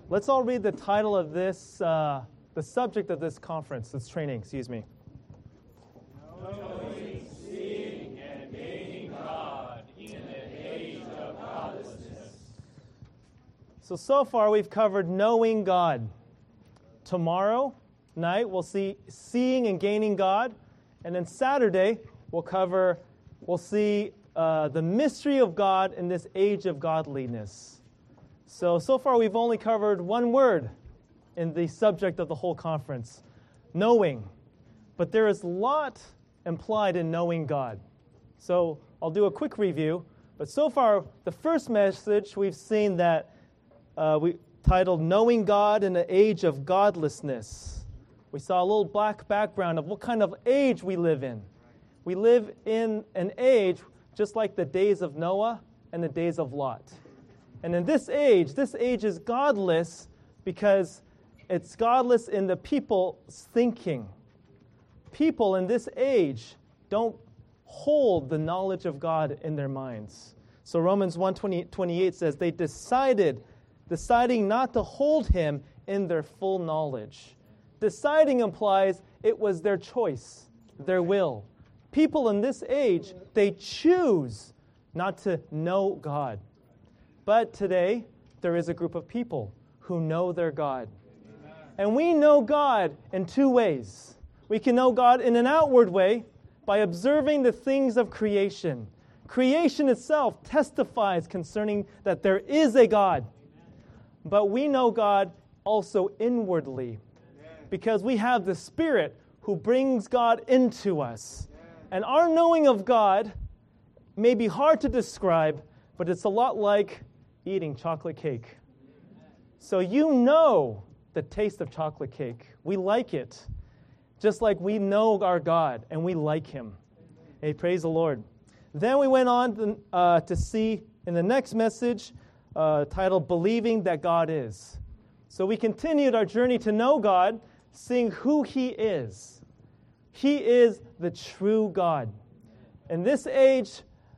Let's all read the title of this, the subject of this conference, this training, excuse me. Knowing, seeing, and gaining God in the age of godlessness. So far we've covered knowing God. Tomorrow night we'll see seeing and gaining God. And then Saturday we'll see the mystery of God in this age of godliness. So far we've only covered one word in the subject of the whole conference, knowing. But there is a lot implied in knowing God. So I'll do a quick review. But so far, the first message we've seen that we titled Knowing God in the Age of Godlessness. We saw a little black background of what kind of age we live in. We live in an age just like the days of Noah and the days of Lot. And in this age is godless because it's godless in the people's thinking. People in this age don't hold the knowledge of God in their minds. So Romans 1:28 says they deciding not to hold him in their full knowledge. Deciding implies it was their choice, their will. People in this age, they choose not to know God. But today, there is a group of people who know their God. And we know God in two ways. We can know God in an outward way by observing the things of creation. Creation itself testifies concerning that there is a God. But we know God also inwardly because we have the Spirit who brings God into us. And our knowing of God may be hard to describe, but it's a lot like eating chocolate cake. So you know the taste of chocolate cake. We like it. Just like we know our God and we like Him. Hey, praise the Lord. Then we went on to see in the next message titled Believing That God Is. So we continued our journey to know God, seeing who He is. He is the true God. In this age,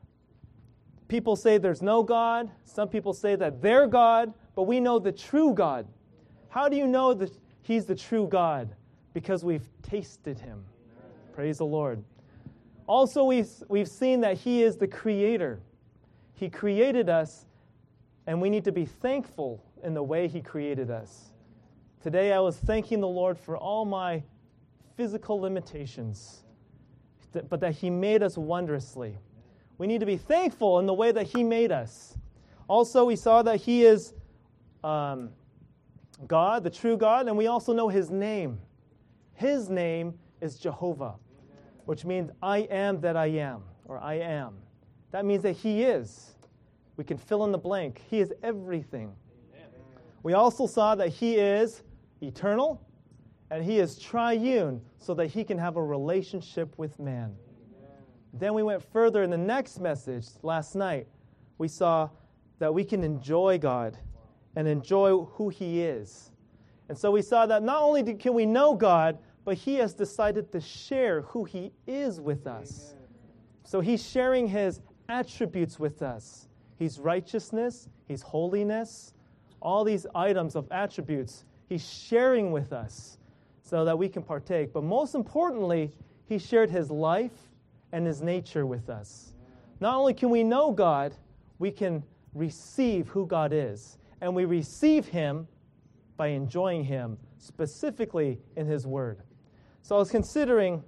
people say there's no God. Some people say that they're God, but we know the true God. How do you know that He's the true God? Because we've tasted Him. Praise the Lord. Also, we've seen that He is the Creator. He created us, and we need to be thankful in the way He created us. Today, I was thanking the Lord for all my physical limitations, but that He made us wondrously. We need to be thankful in the way that He made us. Also, we saw that He is God, the true God, and we also know His name. His name is Jehovah, which means I am that I am, or I am. That means that He is. We can fill in the blank. He is everything. We also saw that He is eternal, and He is triune, so that He can have a relationship with man. Then we went further in the next message last night. We saw that we can enjoy God and enjoy who He is. And so we saw that not only can we know God, but He has decided to share who He is with us. So He's sharing His attributes with us. He's righteousness, He's holiness, all these items of attributes He's sharing with us so that we can partake. But most importantly, He shared His life and His nature with us. Not only can we know God, we can receive who God is. And we receive Him by enjoying Him, specifically in His Word. So I was considering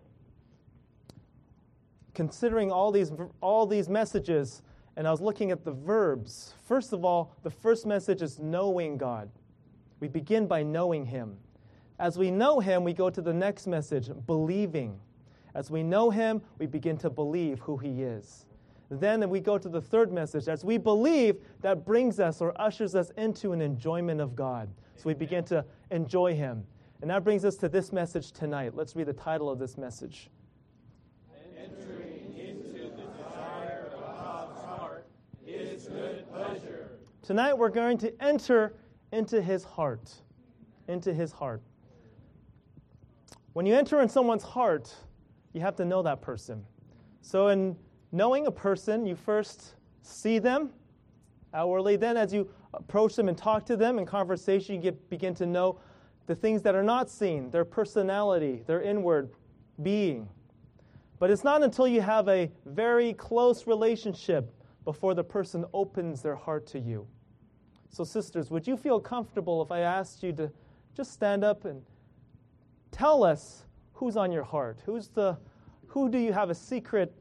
all these messages, and I was looking at the verbs. First of all, the first message is knowing God. We begin by knowing Him. As we know Him, we go to the next message, believing. As we know Him, we begin to believe who He is. Then we go to the third message. As we believe, that brings us or ushers us into an enjoyment of God. So we begin to enjoy Him. And that brings us to this message tonight. Let's read the title of this message. Entering into the desire of God's heart, His good pleasure. Tonight we're going to enter into His heart. Into His heart. When you enter in someone's heart, you have to know that person. So in knowing a person, you first see them outwardly. Then as you approach them and talk to them in conversation, you begin to know the things that are not seen, their personality, their inward being. But it's not until you have a very close relationship before the person opens their heart to you. So sisters, would you feel comfortable if I asked you to just stand up and tell us who's on your heart? Who do you have a secret,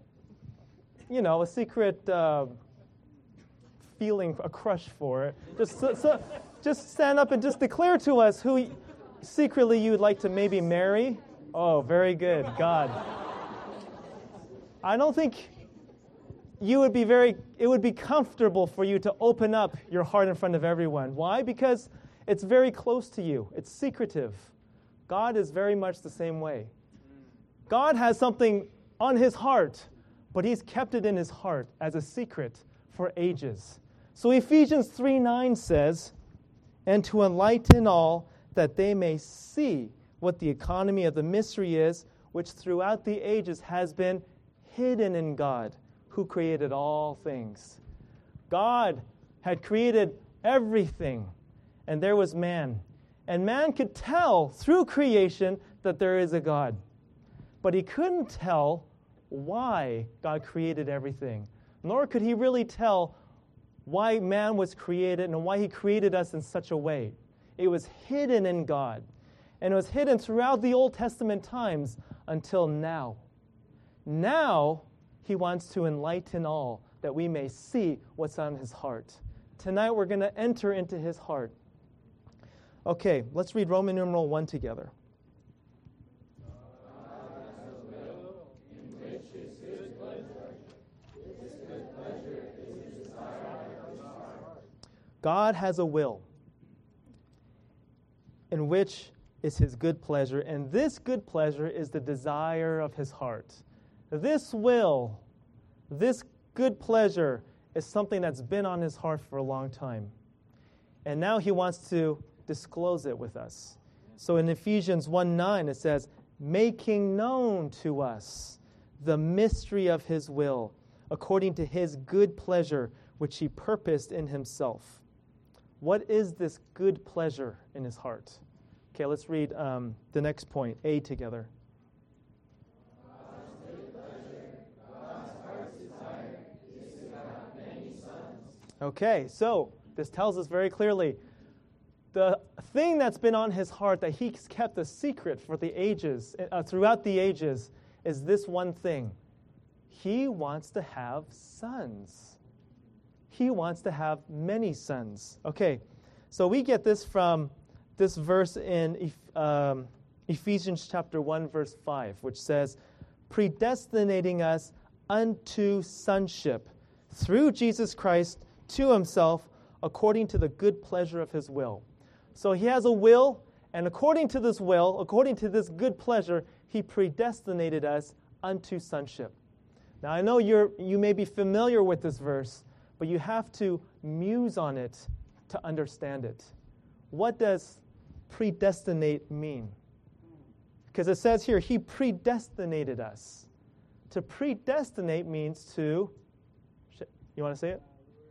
feeling, a crush for? Just stand up and just declare to us who secretly you would like to maybe marry. Oh, very good, God. I don't think it would be comfortable for you to open up your heart in front of everyone. Why? Because it's very close to you. It's secretive. God is very much the same way. God has something on his heart, but he's kept it in his heart as a secret for ages. So Ephesians 3:9 says, "And to enlighten all, that they may see what the economy of the mystery is, which throughout the ages has been hidden in God, who created all things." God had created everything, and there was man. And man could tell through creation that there is a God. But he couldn't tell why God created everything, nor could he really tell why man was created and why he created us in such a way. It was hidden in God. And it was hidden throughout the Old Testament times until now. Now, he wants to enlighten all, that we may see what's on his heart. Tonight, we're going to enter into his heart. Okay, let's read Roman numeral 1 together. God has a will in which is his good pleasure, and this good pleasure is the desire of his heart. This will, this good pleasure is something that's been on his heart for a long time. And now he wants to disclose it with us. So in Ephesians 1:9 it says, "Making known to us the mystery of his will, according to his good pleasure, which he purposed in himself." What is this good pleasure in his heart? Okay, let's read the next point, A, together. Okay, so this tells us very clearly the thing that's been on his heart that he's kept a secret for the ages, throughout the ages, is this one thing. He wants to have sons. He wants to have many sons. Okay, so we get this from this verse in Ephesians chapter 1, verse 5, which says, "Predestinating us unto sonship through Jesus Christ to himself, according to the good pleasure of his will." So he has a will, and according to this will, according to this good pleasure, he predestinated us unto sonship. Now I know you may be familiar with this verse, but you have to muse on it to understand it. What does predestinate mean? Because it says here, he predestinated us. To predestinate means to, you want to say it?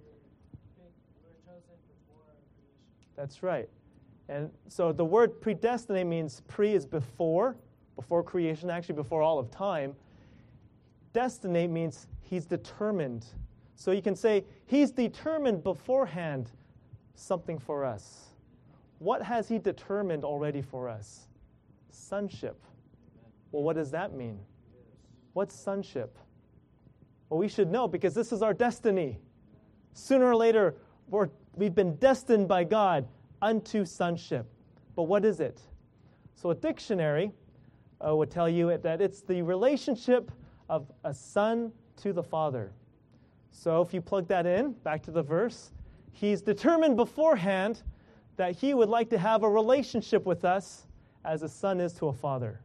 We're chosen before creation. That's right. And so the word predestinate means pre is before creation, actually before all of time. Destinate means he's determined. So you can say, he's determined beforehand something for us. What has he determined already for us? Sonship. Well, what does that mean? What's sonship? Well, we should know because this is our destiny. Sooner or later, we've been destined by God unto sonship. But what is it? So a dictionary would tell you that it's the relationship of a son to the father. So if you plug that in, back to the verse, he's determined beforehand that he would like to have a relationship with us as a son is to a father.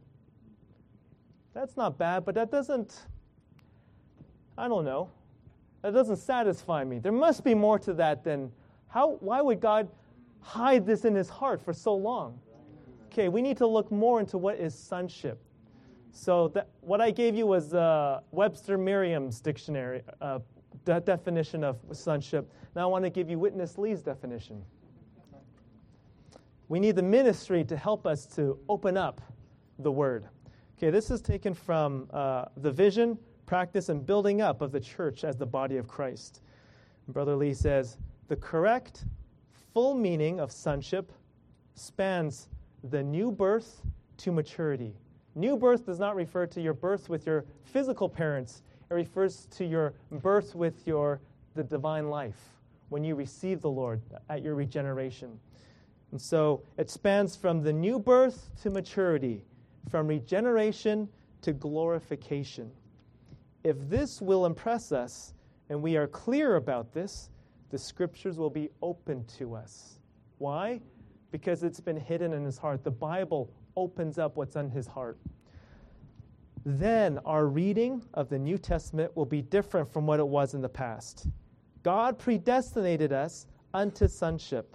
That's not bad, but that doesn't satisfy me. There must be more to that than why would God hide this in his heart for so long? Okay, we need to look more into what is sonship. So what I gave you was Webster Merriam's dictionary definition of sonship. Now I want to give you Witness Lee's definition. We need the ministry to help us to open up the Word. Okay, this is taken from the vision, practice, and building up of the church as the body of Christ. Brother Lee says, the correct, full meaning of sonship spans the new birth to maturity. New birth does not refer to your birth with your physical parents. It refers to your birth with the divine life when you receive the Lord at your regeneration. And so it spans from the new birth to maturity, from regeneration to glorification. If this will impress us, and we are clear about this, the Scriptures will be open to us. Why? Because it's been hidden in his heart. The Bible opens up what's in his heart. Then our reading of the New Testament will be different from what it was in the past. God predestinated us unto this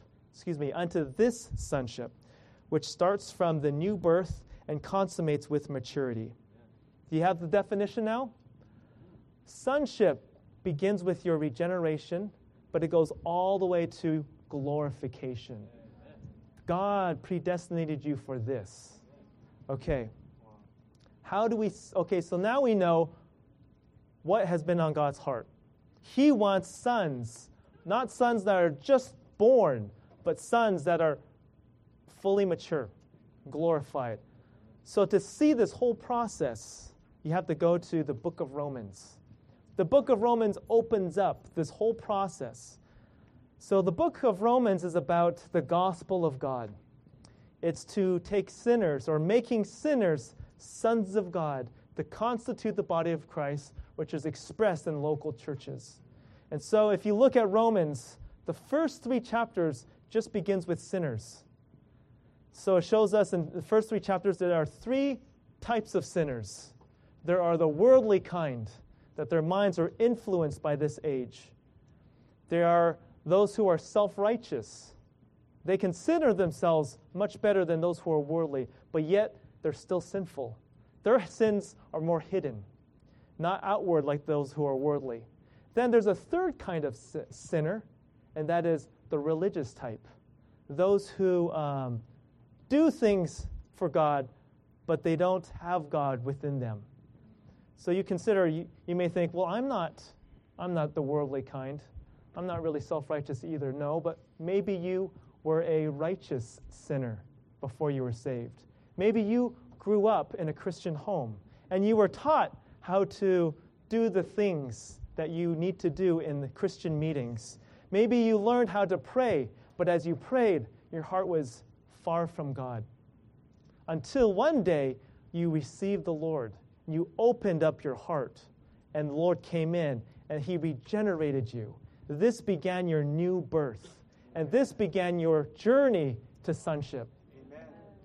sonship, which starts from the new birth and consummates with maturity. Do you have the definition now? Sonship begins with your regeneration, but it goes all the way to glorification. God predestinated you for this. Okay. So now we know what has been on God's heart. He wants sons, not sons that are just born, but sons that are fully mature, glorified. So to see this whole process, you have to go to the book of Romans. The book of Romans opens up this whole process. So the book of Romans is about the gospel of God. It's to take sinners, or making sinners sons of God, to constitute the body of Christ, which is expressed in local churches. And so if you look at Romans, the first 3 chapters just begins with sinners. So it shows us in the first 3 chapters there are 3 types of sinners. There are the worldly kind, that their minds are influenced by this age. There are those who are self-righteous. They consider themselves much better than those who are worldly, but yet they're still sinful. Their sins are more hidden, not outward like those who are worldly. Then there's a third kind of sinner, and that is the religious type. Those who do things for God, but they don't have God within them. So you consider, you may think, well, I'm not the worldly kind. I'm not really self-righteous either. No, but maybe you were a righteous sinner before you were saved. Maybe you grew up in a Christian home, and you were taught how to do the things that you need to do in the Christian meetings. Maybe you learned how to pray, but as you prayed, your heart was far from God. Until one day, you received the Lord. You opened up your heart, and the Lord came in, and He regenerated you. This began your new birth, and this began your journey to sonship. Amen.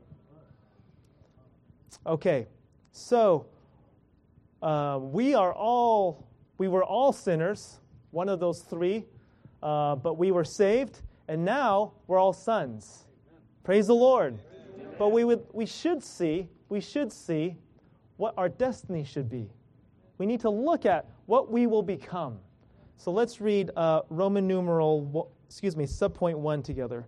Okay, so we were all sinners, one of those 3, but we were saved, and now we're all sons. Praise the Lord. Amen. But we should see what our destiny should be. We need to look at what we will become. So let's read Roman numeral, subpoint 1 together.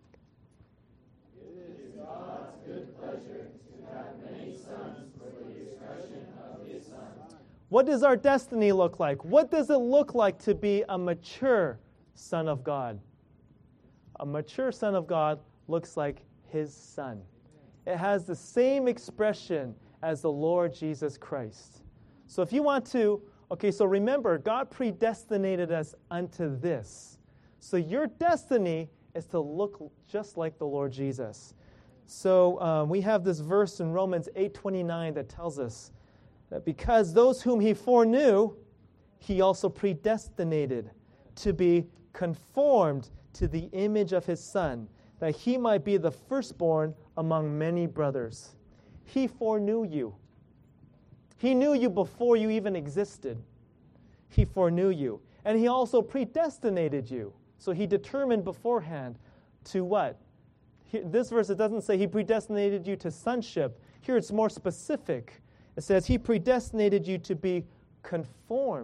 It is God's good pleasure to have many sons for the expression of His Son. What does our destiny look like? What does it look like to be a mature son of God? A mature son of God looks like His Son. It has the same expression as the Lord Jesus Christ. So if you want to, so remember, God predestinated us unto this. So your destiny is to look just like the Lord Jesus. So we have this verse in Romans 8:29 that tells us that because those whom He foreknew, He also predestinated to be conformed to the image of His Son, that He might be the firstborn among many brothers. He foreknew you. He knew you before you even existed. He foreknew you. And He also predestinated you. So He determined beforehand to what? This verse, it doesn't say He predestinated you to sonship. Here it's more specific. It says He predestinated you to be conformed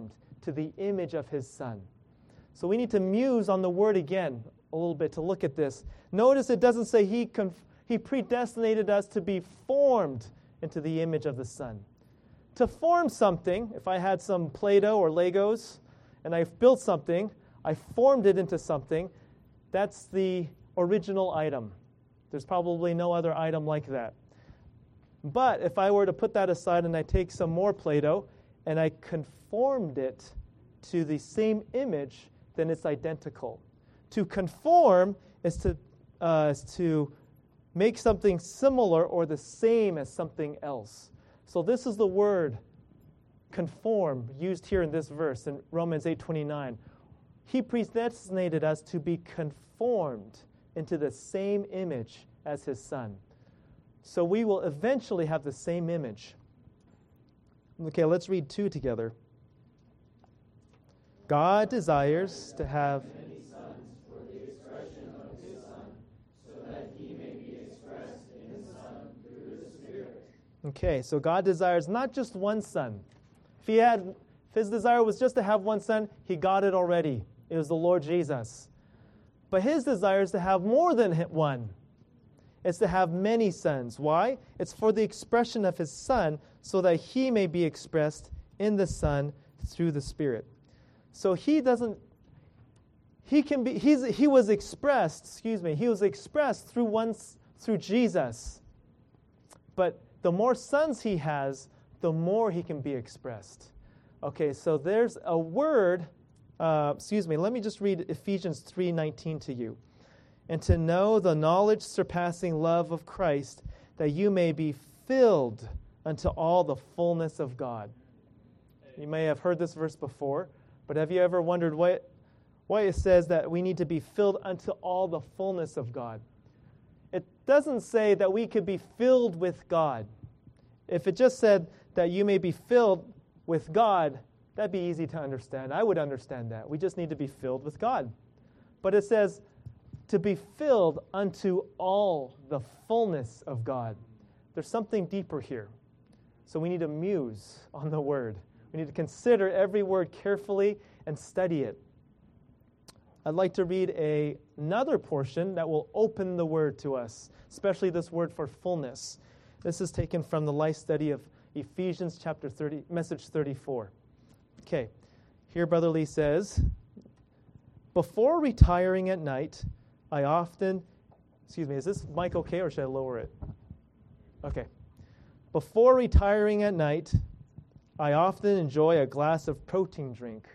to the image of his Son. So we need to muse on the word again a little bit to look at this. Notice it doesn't say he predestinated us to be formed into the image of the Son. To form something, if I had some Play-Doh or Legos and I built something, I formed it into something, that's the original item. There's probably no other item like that. But if I were to put that aside and I take some more Play-Doh and I conformed it to the same image, then it's identical. To conform is to make something similar or the same as something else. So this is the word conform used here in this verse in Romans 8:29. He predestinated us to be conformed into the same image as his Son. So we will eventually have the same image. Okay, let's read 2 together. God desires to have many sons for the expression of his Son, so that he may be expressed in the Son through the Spirit. Okay, so God desires not just one son. If his desire was just to have one son, he got it already. It was the Lord Jesus. But his desire is to have more than one. It's to have many sons. Why? It's for the expression of his Son, so that he may be expressed in the Son through the Spirit. So he was expressed through Jesus. But the more sons he has, the more he can be expressed. Okay, so there's a word, let me just read Ephesians 3:19 to you. And to know the knowledge surpassing love of Christ, that you may be filled unto all the fullness of God. You may have heard this verse before, but have you ever wondered why it says that we need to be filled unto all the fullness of God? It doesn't say that we could be filled with God. If it just said that you may be filled with God, that'd be easy to understand. I would understand that. We just need to be filled with God. But it says to be filled unto all the fullness of God. There's something deeper here. So we need to muse on the word. We need to consider every word carefully and study it. I'd like to read another portion that will open the word to us, especially this word for fullness. This is taken from the life study of Ephesians chapter 30, message 34. Okay, here Brother Lee says, before retiring at night, I often, is this mic okay or should I lower it? Okay. Before retiring at night, I often enjoy a glass of protein drink,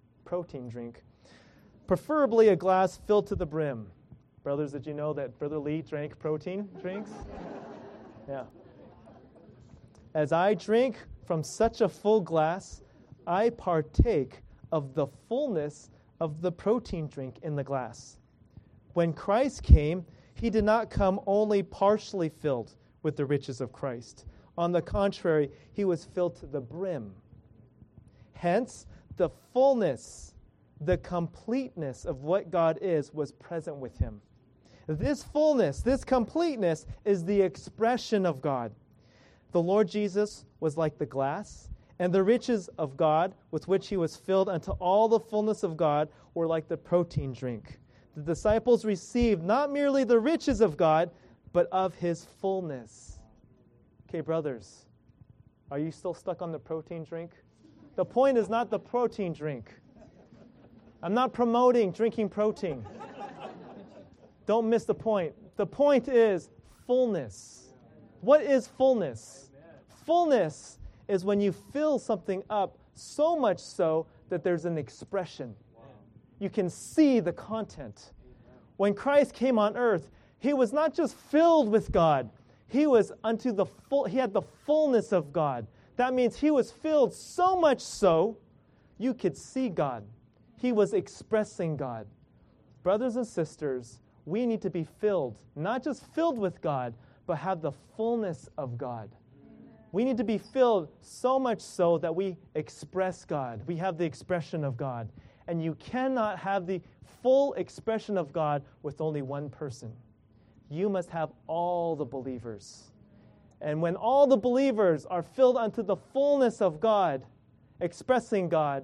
preferably a glass filled to the brim. Brothers, did you know that Brother Lee drank protein drinks? Yeah. As I drink from such a full glass, I partake of the fullness of the protein drink in the glass. When Christ came, he did not come only partially filled with the riches of Christ. On the contrary, he was filled to the brim. Hence, the fullness, the completeness of what God is was present with him. This fullness, this completeness is the expression of God. The Lord Jesus was like the glass, and the riches of God with which he was filled unto all the fullness of God were like the protein drink. The disciples received not merely the riches of God, but of his fullness. Okay, brothers, are you still stuck on the protein drink? The point is not the protein drink. I'm not promoting drinking protein. Don't miss the point. The point is fullness. What is fullness? Fullness is when you fill something up so much so that there's an expression. You can see the content. When Christ came on earth, he was not just filled with God. He was he had the fullness of God. That means he was filled so much so you could see God. He was expressing God. Brothers and sisters, we need to be filled, not just filled with God, but have the fullness of God. We need to be filled so much so that we express God. We have the expression of God. And you cannot have the full expression of God with only one person. You must have all the believers. And when all the believers are filled unto the fullness of God, expressing God,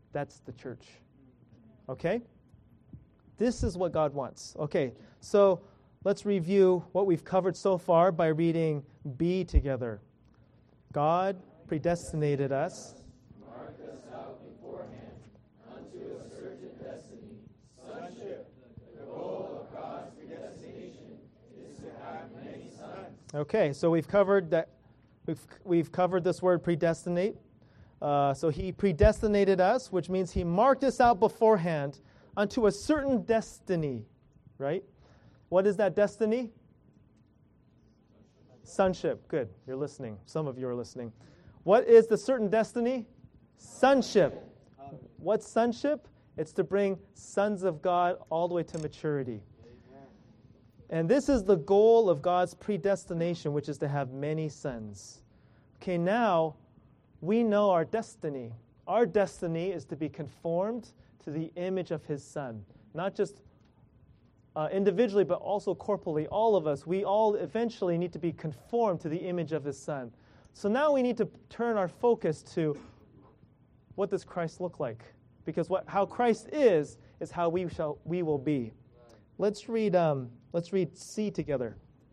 That's the church. Okay? This is what God wants. Okay, so let's review what we've covered so far by reading B together. God predestinated us. Marked us out beforehand unto a certain destiny, sonship. The goal of God's predestination is to have many sons. Okay, so we've covered that. We've covered this word predestinate. So he predestinated us, which means he marked us out beforehand unto a certain destiny, right? What is that destiny? Sonship. Good. You're listening. Some of you are listening. What is the certain destiny? Sonship. What's sonship? It's to bring sons of God all the way to maturity. And this is the goal of God's predestination, which is to have many sons. Okay, now we know our destiny. Our destiny is to be conformed to the image of His Son. Not just individually, but also corporally. All of us, we all eventually need to be conformed to the image of His Son. So now we need to turn our focus to what does Christ look like? Because how Christ is how we will be. Let's read C together.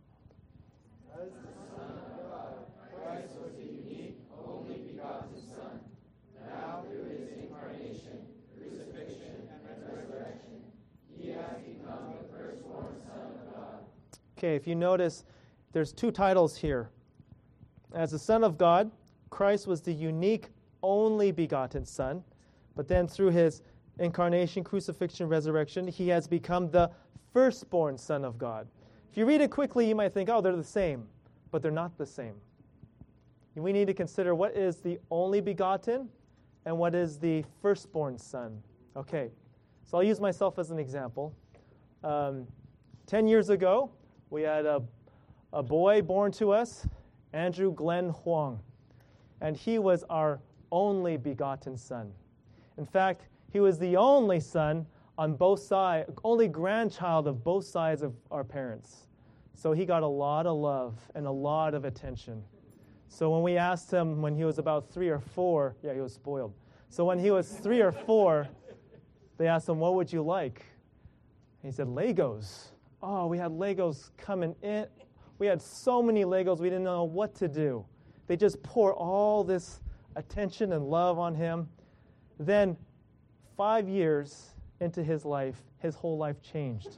As the Son of God, Christ was the unique, only begotten Son. Now through His incarnation, crucifixion, and resurrection, He has become the firstborn Son of God. Okay, if you notice, there's two titles here. As the Son of God, Christ was the unique, only begotten Son. But then through His incarnation, crucifixion, resurrection, He has become the firstborn Son of God. If you read it quickly, you might think, oh, they're the same. But they're not the same. We need to consider what is the only begotten and what is the firstborn Son. Okay, so I'll use myself as an example. 10 years ago, we had a boy born to us, Andrew Glenn Huang. And he was our only begotten son. In fact, he was the only son on both sides, only grandchild of both sides of our parents. So he got a lot of love and a lot of attention. So when we asked him when he was about 3 or 4, he was spoiled. So when he was 3 or 4, they asked him, what would you like? And he said, Legos. Oh, we had Legos coming in. We had so many Legos, we didn't know what to do. They just pour all this attention and love on him. Then 5 years into his life, his whole life changed.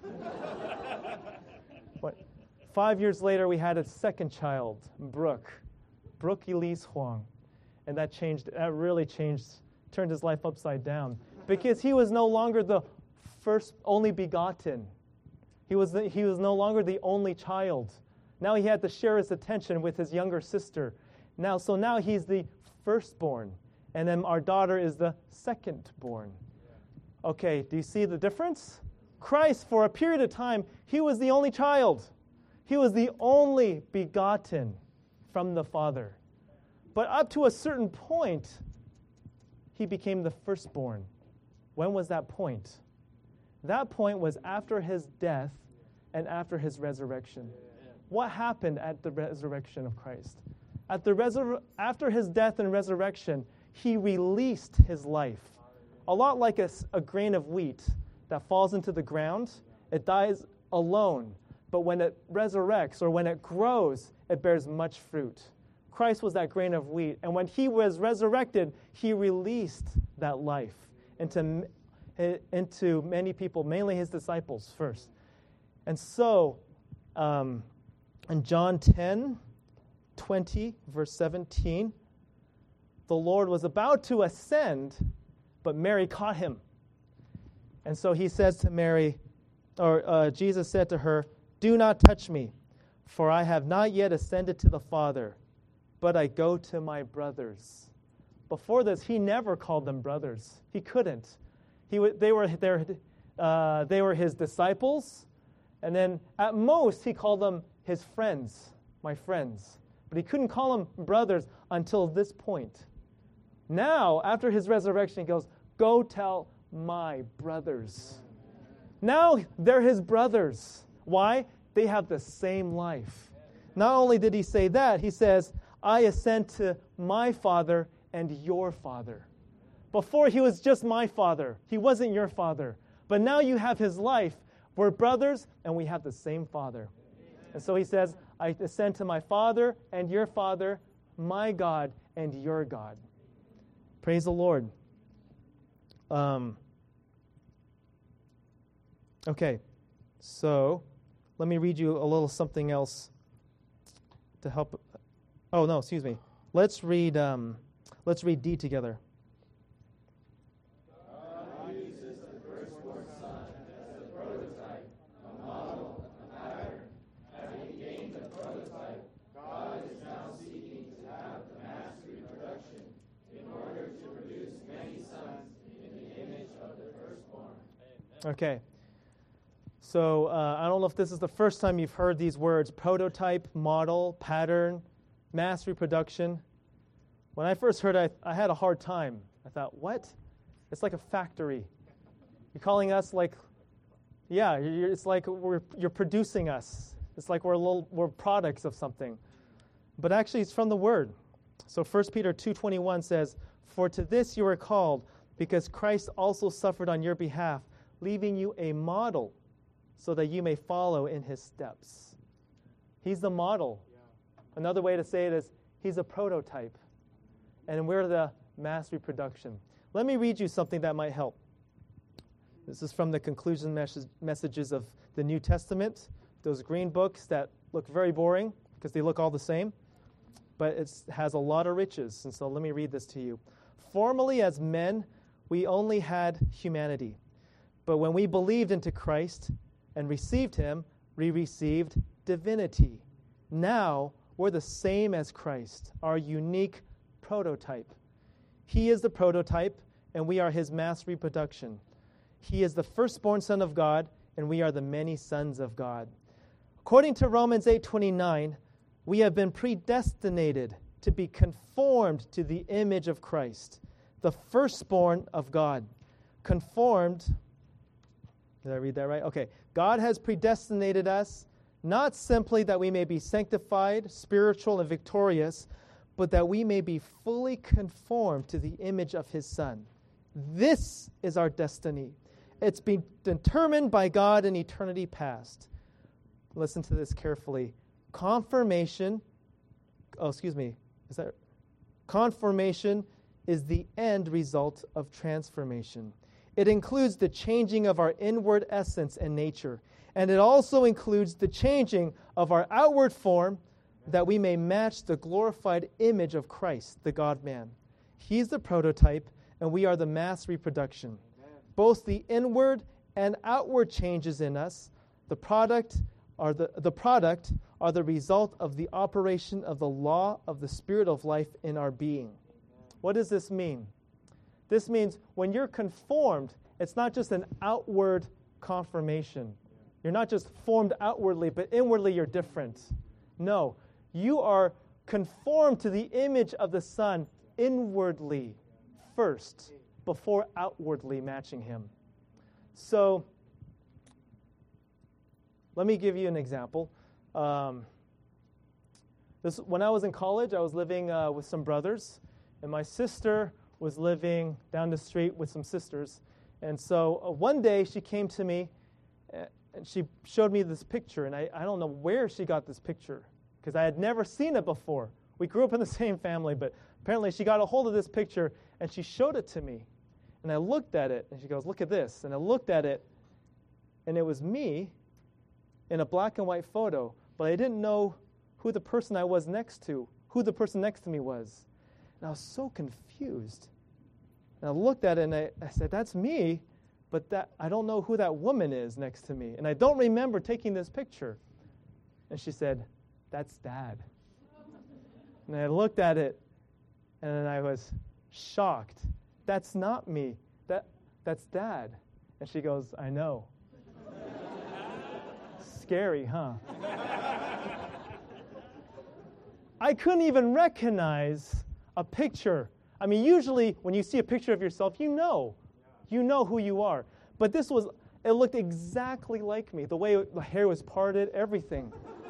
5 years later, we had a second child, Brooke Elise Huang. And that really changed, turned his life upside down. Because he was no longer the first, only begotten. He was no longer the only child. Now he had to share his attention with his younger sister. So now he's the firstborn. And then our daughter is the secondborn. Okay, do you see the difference? Christ, for a period of time, he was the only child. He was the only begotten from the Father. But up to a certain point, he became the firstborn. When was that point? That point was after his death and after his resurrection. What happened at the resurrection of Christ? After his death and resurrection, he released his life. A lot like a grain of wheat that falls into the ground, it dies alone. But when it resurrects or when it grows, it bears much fruit. Christ was that grain of wheat. And when he was resurrected, he released that life into many people, mainly his disciples first. And so, in John 10:20, verse 17, the Lord was about to ascend, but Mary caught him. And so he says to Mary, Jesus said to her, "Do not touch me, for I have not yet ascended to the Father, but I go to my brothers." Before this, he never called them brothers. He couldn't. They were his disciples, and then at most he called them his friends, my friends. But he couldn't call them brothers until this point. Now, after his resurrection, he goes, "Go tell my brothers." Now they're his brothers. Why? They have the same life. Not only did he say that, he says, "I ascend to my Father and your Father." Before, he was just my father. He wasn't your father. But now you have his life. We're brothers, and we have the same Father. And so he says, I ascend to my Father and your Father, my God and your God. Praise the Lord. Okay, so let me read you a little something else to help. Oh, no, excuse me. Let's read D together. Okay, so I don't know if this is the first time you've heard these words, prototype, model, pattern, mass reproduction. When I first heard it, I had a hard time. I thought, what? It's like a factory. You're calling us like, yeah, it's like you're producing us. It's like we're products of something. But actually, it's from the Word. So 1 Peter 2:21 says, "For to this you are called, because Christ also suffered on your behalf, leaving you a model so that you may follow in his steps." He's the model. Yeah. Another way to say it is he's a prototype. And we're the mass reproduction. Let me read you something that might help. This is from the conclusion messages of the New Testament, those green books that look very boring because they look all the same, but it has a lot of riches. And so let me read this to you. "Formerly as men, we only had humanity. But when we believed into Christ and received him, we received divinity. Now we're the same as Christ, our unique prototype. He is the prototype, and we are his mass reproduction. He is the firstborn Son of God, and we are the many sons of God. According to Romans 8:29, we have been predestinated to be conformed to the image of Christ, the firstborn of God." Conformed. Did I read that right? Okay. God has predestinated us, not simply that we may be sanctified, spiritual, and victorious, but that we may be fully conformed to the image of his Son. This is our destiny. It's been determined by God in eternity past. Listen to this carefully. Conformation is the end result of transformation. It includes the changing of our inward essence and nature, and it also includes the changing of our outward form that we may match the glorified image of Christ, the God-man. He's the prototype, and we are the mass reproduction. Amen. Both the inward and outward changes in us, the product are the result of the operation of the law of the Spirit of life in our being. Amen. What does this mean? This means when you're conformed, it's not just an outward confirmation. You're not just formed outwardly, but inwardly you're different. No, you are conformed to the image of the Son inwardly first, before outwardly matching him. So, let me give you an example. When I was in college, I was living with some brothers, and my sister was living down the street with some sisters. And so one day she came to me and she showed me this picture. And I don't know where she got this picture because I had never seen it before. We grew up in the same family, but apparently she got a hold of this picture and she showed it to me. And I looked at it and she goes, "Look at this." And I looked at it and it was me in a black and white photo, but I didn't know who the person I was next to, who the person next to me was. And I was so confused. And I looked at it and I said, "That's me, but I don't know who that woman is next to me. And I don't remember taking this picture." And she said, "That's Dad." And I looked at it and I was shocked. "That's not me. That's Dad." And she goes, "I know." Scary, huh? I couldn't even recognize a picture. I mean, usually when you see a picture of yourself, you know who you are. But it looked exactly like me. The way the hair was parted, everything.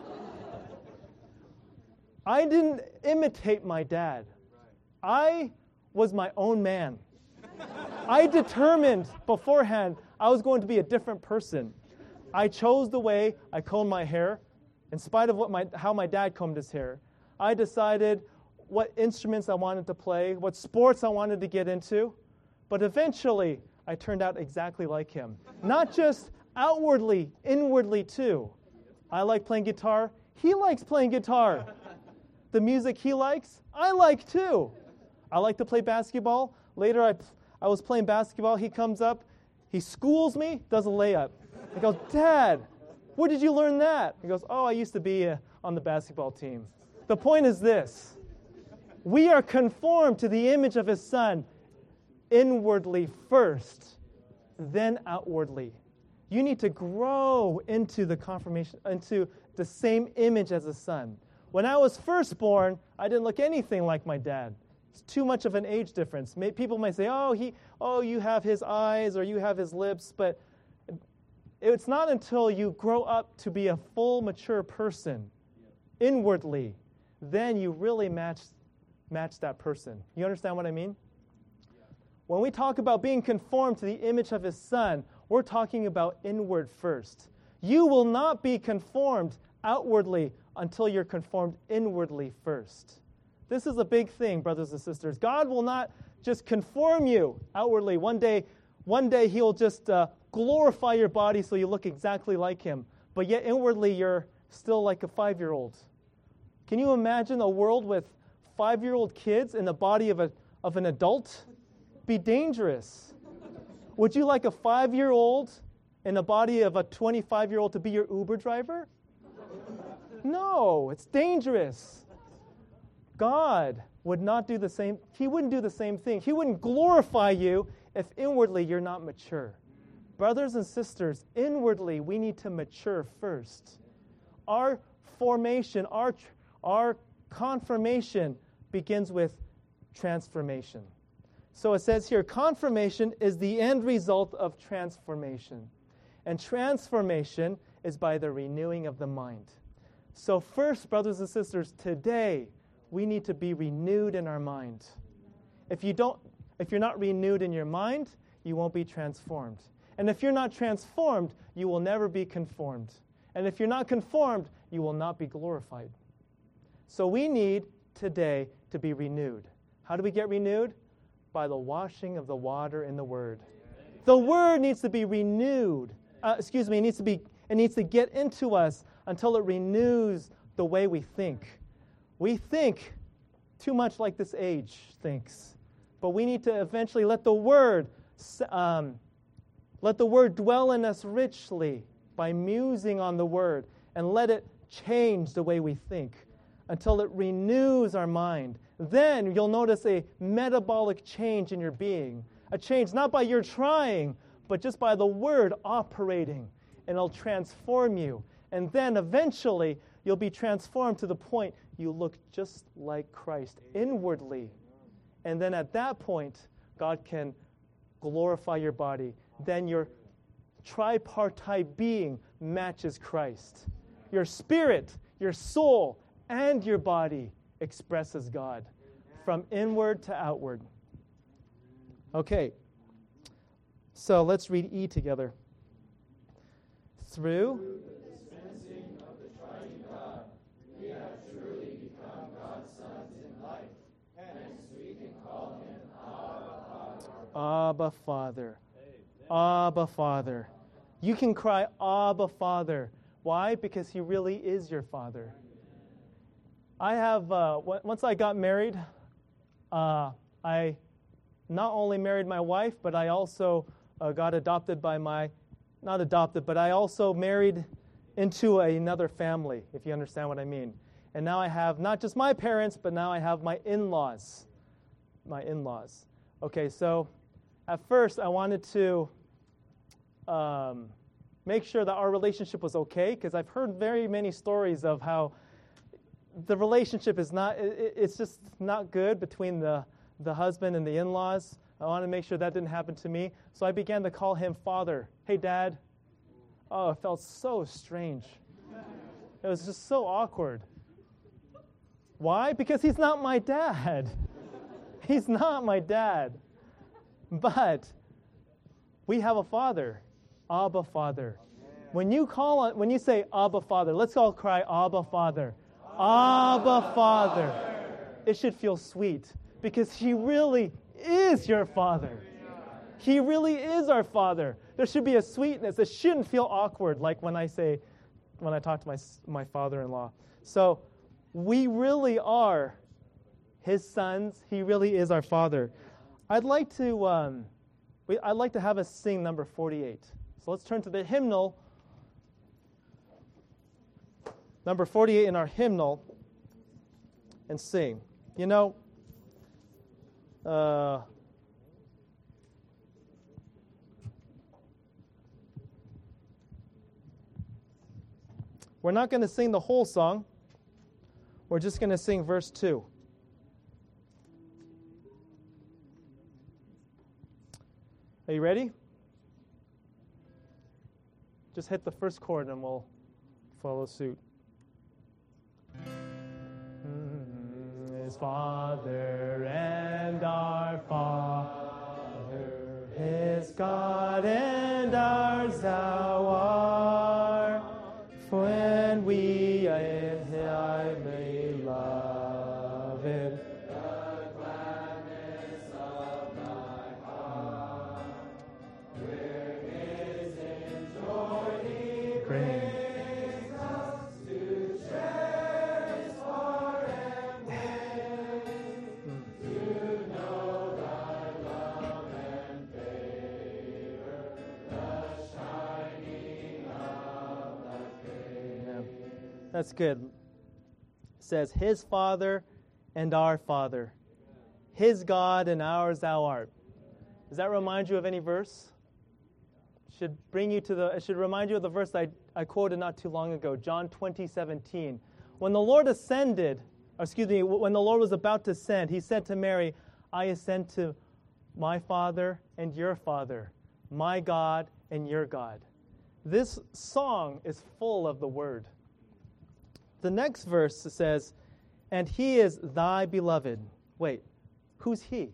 I didn't imitate my dad. I was my own man. I determined beforehand I was going to be a different person. I chose the way I combed my hair, in spite of how my dad combed his hair. I decided what instruments I wanted to play, what sports I wanted to get into. But eventually, I turned out exactly like him. Not just outwardly, inwardly too. I like playing guitar. He likes playing guitar. The music he likes, I like too. I like to play basketball. Later, I was playing basketball. He comes up. He schools me, does a layup. He goes, Dad, where did you learn that? He goes, oh, I used to be on the basketball team. The point is this. We are conformed to the image of His Son inwardly first, then outwardly. You need to grow into the confirmation, into the same image as the Son. When I was first born, I didn't look anything like my dad. It's too much of an age difference. People might say, oh, you have his eyes or you have his lips, but it's not until you grow up to be a full, mature person inwardly, then you really match that person. You understand what I mean? When we talk about being conformed to the image of His Son, we're talking about inward first. You will not be conformed outwardly until you're conformed inwardly first. This is a big thing, brothers and sisters. God will not just conform you outwardly. One day He'll just glorify your body so you look exactly like Him. But yet inwardly you're still like a 5-year-old. Can you imagine a world with 5-year-old kids in the body of an adult? Be dangerous. Would you like a 5-year-old in the body of a 25-year-old to be your Uber driver? No, it's dangerous. God would not do the same. He wouldn't do the same thing. He wouldn't glorify you if inwardly you're not mature. Brothers and sisters, inwardly we need to mature first. Our formation, our confirmation begins with transformation. So it says here, confirmation is the end result of transformation. And transformation is by the renewing of the mind. So first, brothers and sisters, today we need to be renewed in our mind. If you're not renewed in your mind, you won't be transformed. And if you're not transformed, you will never be conformed. And if you're not conformed, you will not be glorified. So we need today to be renewed. How do we get renewed? By the washing of the water in the Word. The Word needs to be renewed. It needs to get into us until it renews the way we think. We think too much like this age thinks. But we need to eventually let the Word dwell in us richly by musing on the Word and let it change the way we think until it renews our mind. Then you'll notice a metabolic change in your being. A change not by your trying, but just by the Word operating. And it'll transform you. And then eventually you'll be transformed to the point you look just like Christ inwardly. And then at that point, God can glorify your body. Then your tripartite being matches Christ. Your spirit, your soul, and your body expresses God from inward to outward. Okay, so let's read E together. Through the dispensing of the triune God, we have truly become God's sons in life. Hence we can call Him Abba Father. Abba Father. You can cry, Abba Father. Why? Because He really is your Father. I have, once I got married, I not only married my wife, but I also got adopted by not adopted, but I also married into another family, if you understand what I mean. And now I have not just my parents, but now I have my in-laws. My in-laws. Okay, so at first I wanted to make sure that our relationship was okay, because I've heard very many stories of how the relationship is not, it's just not good between the husband and the in-laws. I wanted to make sure that didn't happen to me. So I began to call him Father. Hey, Dad. Oh, it felt so strange. It was just so awkward. Why? Because he's not my dad. He's not my dad. But we have a Father, Abba Father. When you say Abba Father, let's all cry Abba Father. Abba Father. It should feel sweet because He really is your Father. He really is our Father. There should be a sweetness. It shouldn't feel awkward like when I talk to my father-in-law. So we really are His sons. He really is our Father. I'd like to have us sing number 48. So let's turn to the hymnal, number 48 in our hymnal, and sing. You know, we're not going to sing the whole song. We're just going to sing verse 2. Are you ready? Just hit the first chord and we'll follow suit. His Father and our Father, His God and ours thou art. When we in Him beloved, the gladness of thy heart, where His enjoy He brings us to cherish forever, to know thy love and favor, the shining of thy face. That's good. It says, His Father and our Father, His God and ours thou art. Does that remind you of any verse? It should remind you of the verse I quoted not too long ago, John 20:17. When the Lord when the Lord was about to ascend, He said to Mary, I ascend to my Father and your Father, my God and your God. This song is full of the Word. The next verse says, and He is thy beloved. Wait, who's He?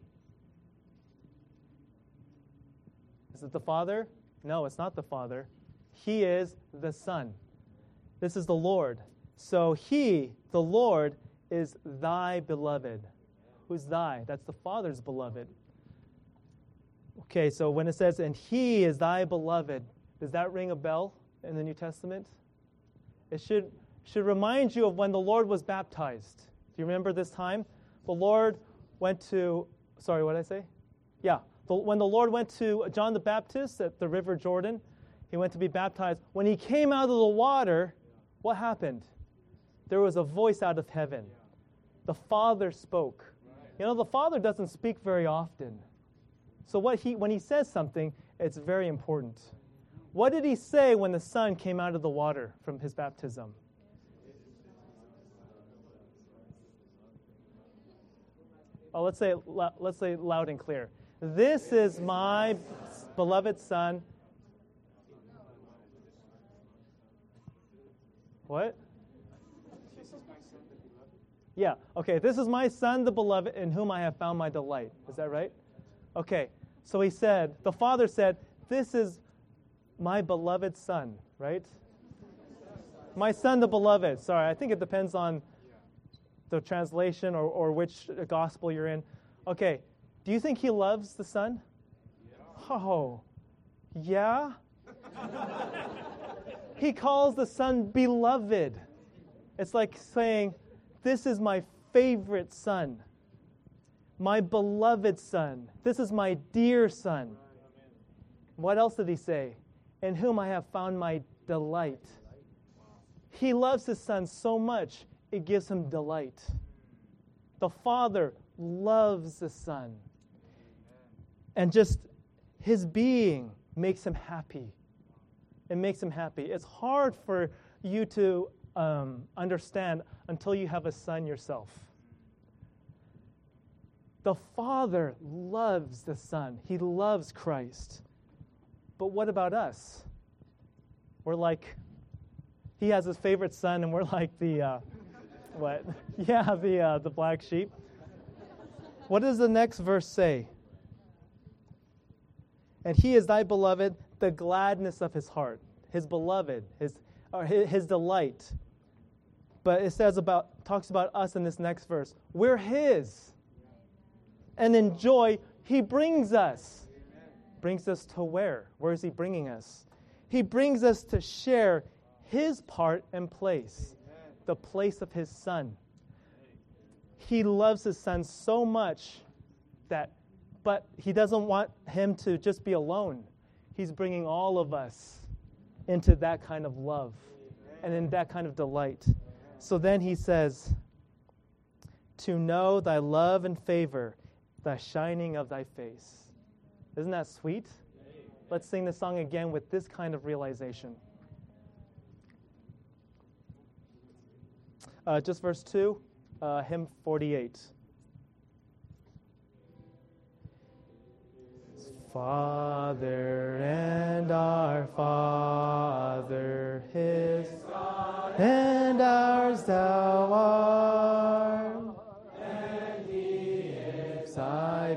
Is it the Father? No, it's not the Father. He is the Son. This is the Lord. So He, the Lord, is thy beloved. Who's thy? That's the Father's beloved. Okay, so when it says, and He is thy beloved, does that ring a bell in the New Testament? It should remind you of when the Lord was baptized. Do you remember this time? The Lord went to, sorry, what did I say? Yeah, when the Lord went to John the Baptist at the River Jordan, He went to be baptized. When He came out of the water, what happened? There was a voice out of heaven. The Father spoke. You know, the Father doesn't speak very often. So when He says something, it's very important. What did He say when the Son came out of the water from His baptism? Oh, let's say loud and clear. This is my beloved Son. What? Yeah, okay. This is my Son, the beloved, in whom I have found my delight. Is that right? Okay. So He said, the Father said, this is my beloved Son, right? My Son, the beloved. Sorry, I think it depends on the translation or which gospel you're in. Okay, do you think He loves the Son? Yeah. Oh, yeah? He calls the Son beloved. It's like saying, this is my favorite Son, my beloved Son. This is my dear Son. What else did He say? In whom I have found my delight. He loves His Son so much, it gives Him delight. The Father loves the Son. And just His being makes Him happy. It makes Him happy. It's hard for you to understand until you have a son yourself. The Father loves the Son. He loves Christ. But what about us? We're like, He has His favorite son, and we're like the, what? Yeah, the black sheep. What does the next verse say? And he is thy beloved, the gladness of his heart. His beloved, his delight. But it talks about us in this next verse. We're his. And in joy, he brings us. Brings us to where? Where is he bringing us? He brings us to share his part and place. The place of his son. He loves his son so much but he doesn't want him to just be alone. He's bringing all of us into that kind of love and in that kind of delight. So then he says, to know thy love and favor, the shining of thy face. Isn't that sweet? Let's sing the song again with this kind of realization. Just verse 2, hymn 48. Father and our Father, his God and ours thou art, and he is thy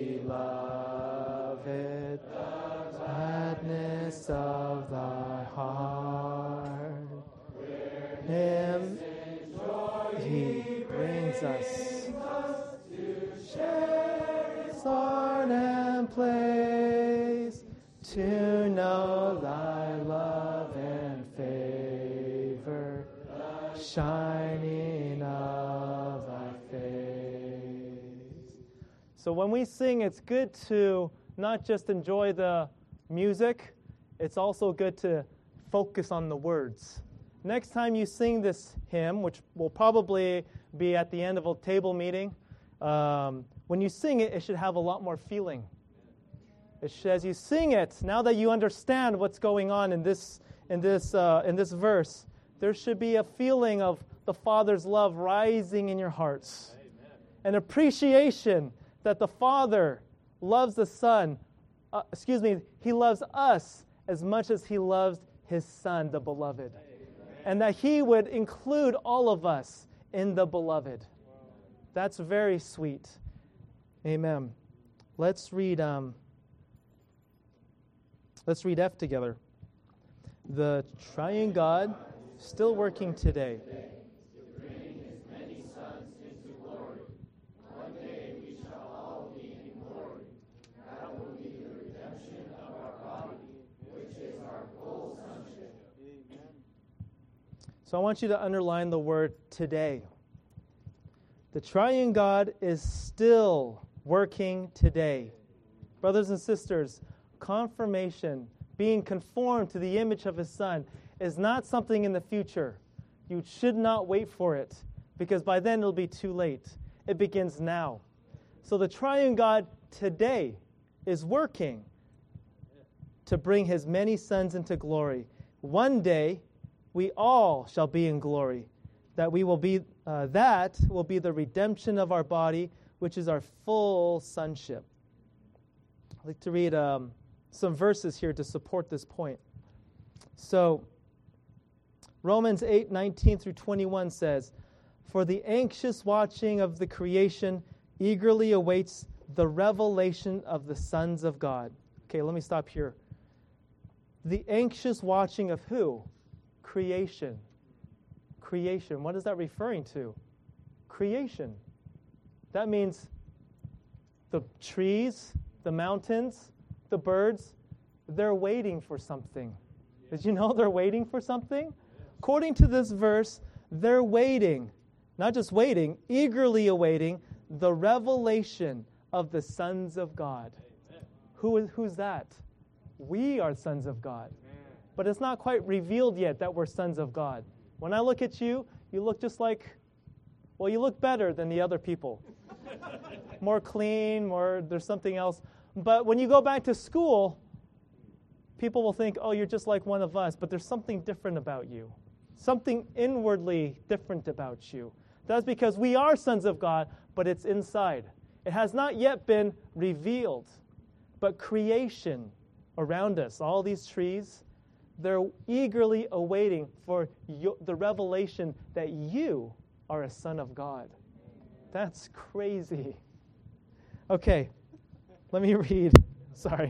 beloved, the gladness of thy heart. Him he brings us to share his heart and place, to know thy love and favor, the shining of thy face. So when we sing, it's good to not just enjoy the music, it's also good to focus on the words. Next time you sing this hymn, which will probably be at the end of a table meeting, when you sing it, it should have a lot more feeling. As you sing it, now that you understand what's going on in this verse, there should be a feeling of the Father's love rising in your hearts. Amen. An appreciation that the Father loves the Son. He loves us as much as he loves his Son, the Beloved. Amen. And that he would include all of us in the Beloved. Wow. That's very sweet. Amen. Let's read F together. The triune God still working today. To bring his many sons into glory. One day we shall all be in glory. That will be the redemption of our body, which is our full sonship. Amen. So I want you to underline the word today. The triune God is still working today. Brothers and sisters, confirmation, being conformed to the image of his Son, is not something in the future. You should not wait for it, because by then it'll be too late. It begins now. So the triune God today is working to bring his many sons into glory. One day, we all shall be in glory. That will be the redemption of our body, which is our full sonship. I'd like to read some verses here to support this point. So, Romans 8:19 through 21 says, "For the anxious watching of the creation eagerly awaits the revelation of the sons of God." Okay, let me stop here. The anxious watching of who? Creation. Creation. What is that referring to? Creation. That means the trees, the mountains, the birds, they're waiting for something. Did you know they're waiting for something? According to this verse, they're waiting, not just waiting, eagerly awaiting the revelation of the sons of God. Who's that? We are sons of God. But it's not quite revealed yet that we're sons of God. When I look at you, you look just like, well, you look better than the other people. More clean, there's something else. But when you go back to school, people will think, oh, you're just like one of us, but there's something different about you. Something inwardly different about you. That's because we are sons of God, but it's inside. It has not yet been revealed. But creation around us, all these trees, they're eagerly awaiting for the revelation that you are a son of God. That's crazy. Okay, let me read. Sorry,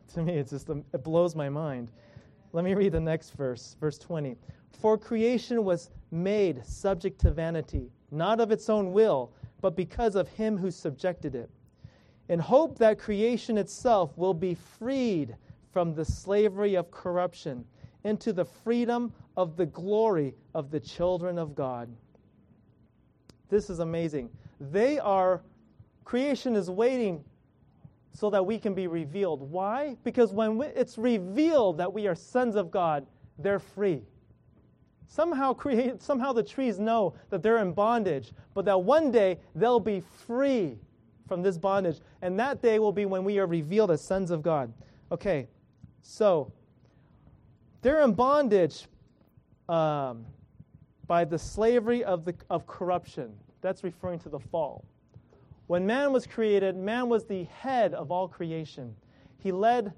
To me, it blows my mind. Let me read the next verse, verse 20. For creation was made subject to vanity, not of its own will, but because of him who subjected it, in hope that creation itself will be freed from the slavery of corruption into the freedom of the glory of the children of God. This is amazing. Creation is waiting so that we can be revealed. Why? Because when it's revealed that we are sons of God, they're free. Somehow the trees know that they're in bondage, but that one day they'll be free from this bondage. And that day will be when we are revealed as sons of God. Okay, so they're in bondage by the slavery of corruption. That's referring to the fall. When man was created, man was the head of all creation. Even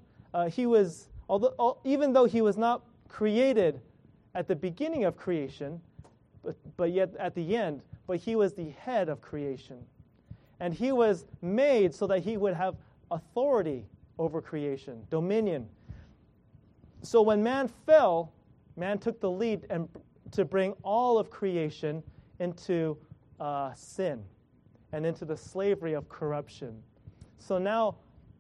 though he was not created at the beginning of creation, but yet at the end, but he was the head of creation. And he was made so that he would have authority over creation, dominion. So when man fell, man took the lead to bring all of creation into sin and into the slavery of corruption. So now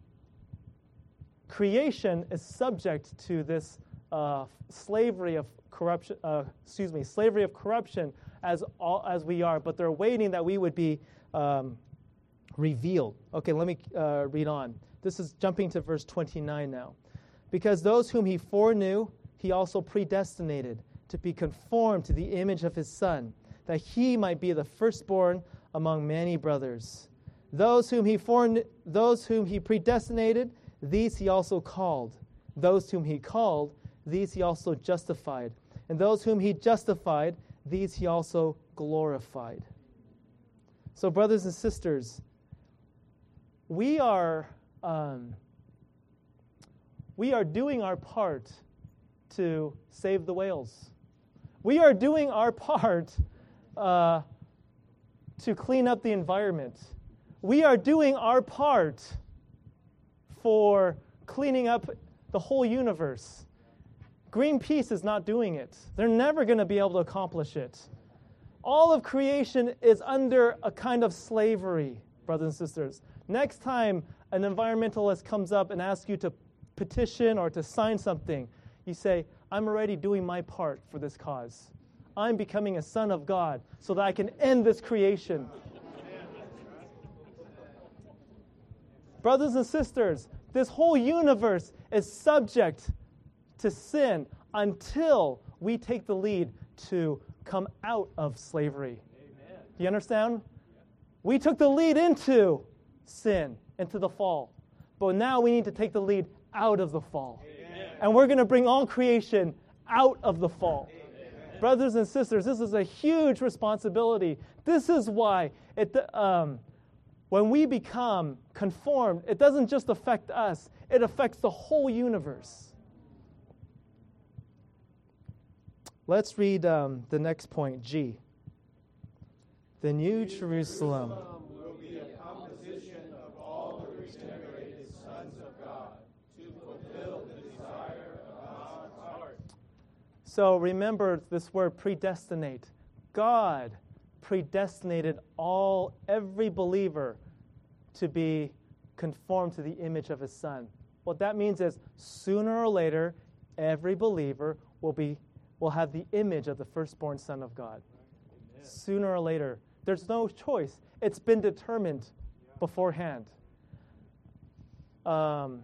creation is subject to this slavery of corruption. Slavery of corruption as we are, but they're waiting that we would be revealed. Okay, let me read on. This is jumping to verse 29 now. Because those whom he foreknew, he also predestinated to be conformed to the image of his Son, that he might be the firstborn among many brothers. Those whom he predestinated, these he also called. Those whom he called, these he also justified. And those whom he justified, these he also glorified. So, brothers and sisters, we are doing our part to save the whales. We are doing our part to clean up the environment. We are doing our part for cleaning up the whole universe. Greenpeace is not doing it. They're never going to be able to accomplish it. All of creation is under a kind of slavery, brothers and sisters. Next time an environmentalist comes up and asks you to petition or to sign something, you say, I'm already doing my part for this cause. I'm becoming a son of God so that I can end this creation. Brothers and sisters, this whole universe is subject to sin until we take the lead to come out of slavery. Amen. Do you understand? We took the lead into sin, into the fall. But now we need to take the lead out of the fall. Amen. And we're going to bring all creation out of the fall. Amen. Brothers and sisters, this is a huge responsibility. This is why when we become conformed, it doesn't just affect us, it affects the whole universe. Let's read the next point, G. The New Jerusalem will be a composition of all the regenerated sons of God to fulfill the desire of God's heart. So remember this word predestinate. God predestinated every believer to be conformed to the image of his Son. What that means is sooner or later, every believer will have the image of the firstborn Son of God. Amen. Sooner or later. There's no choice. It's been determined beforehand. And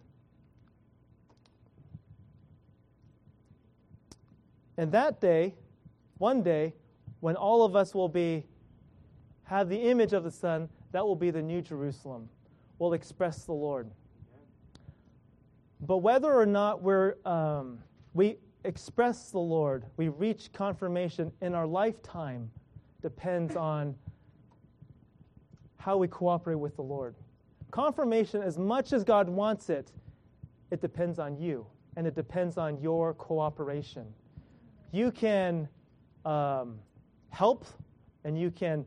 that day, one day, when all of us will have the image of the Son, that will be the New Jerusalem. We'll express the Lord. But whether or not we express the Lord, we reach confirmation in our lifetime, depends on how we cooperate with the Lord. Confirmation, as much as God wants it, it depends on you, and it depends on your cooperation. You can help, and you can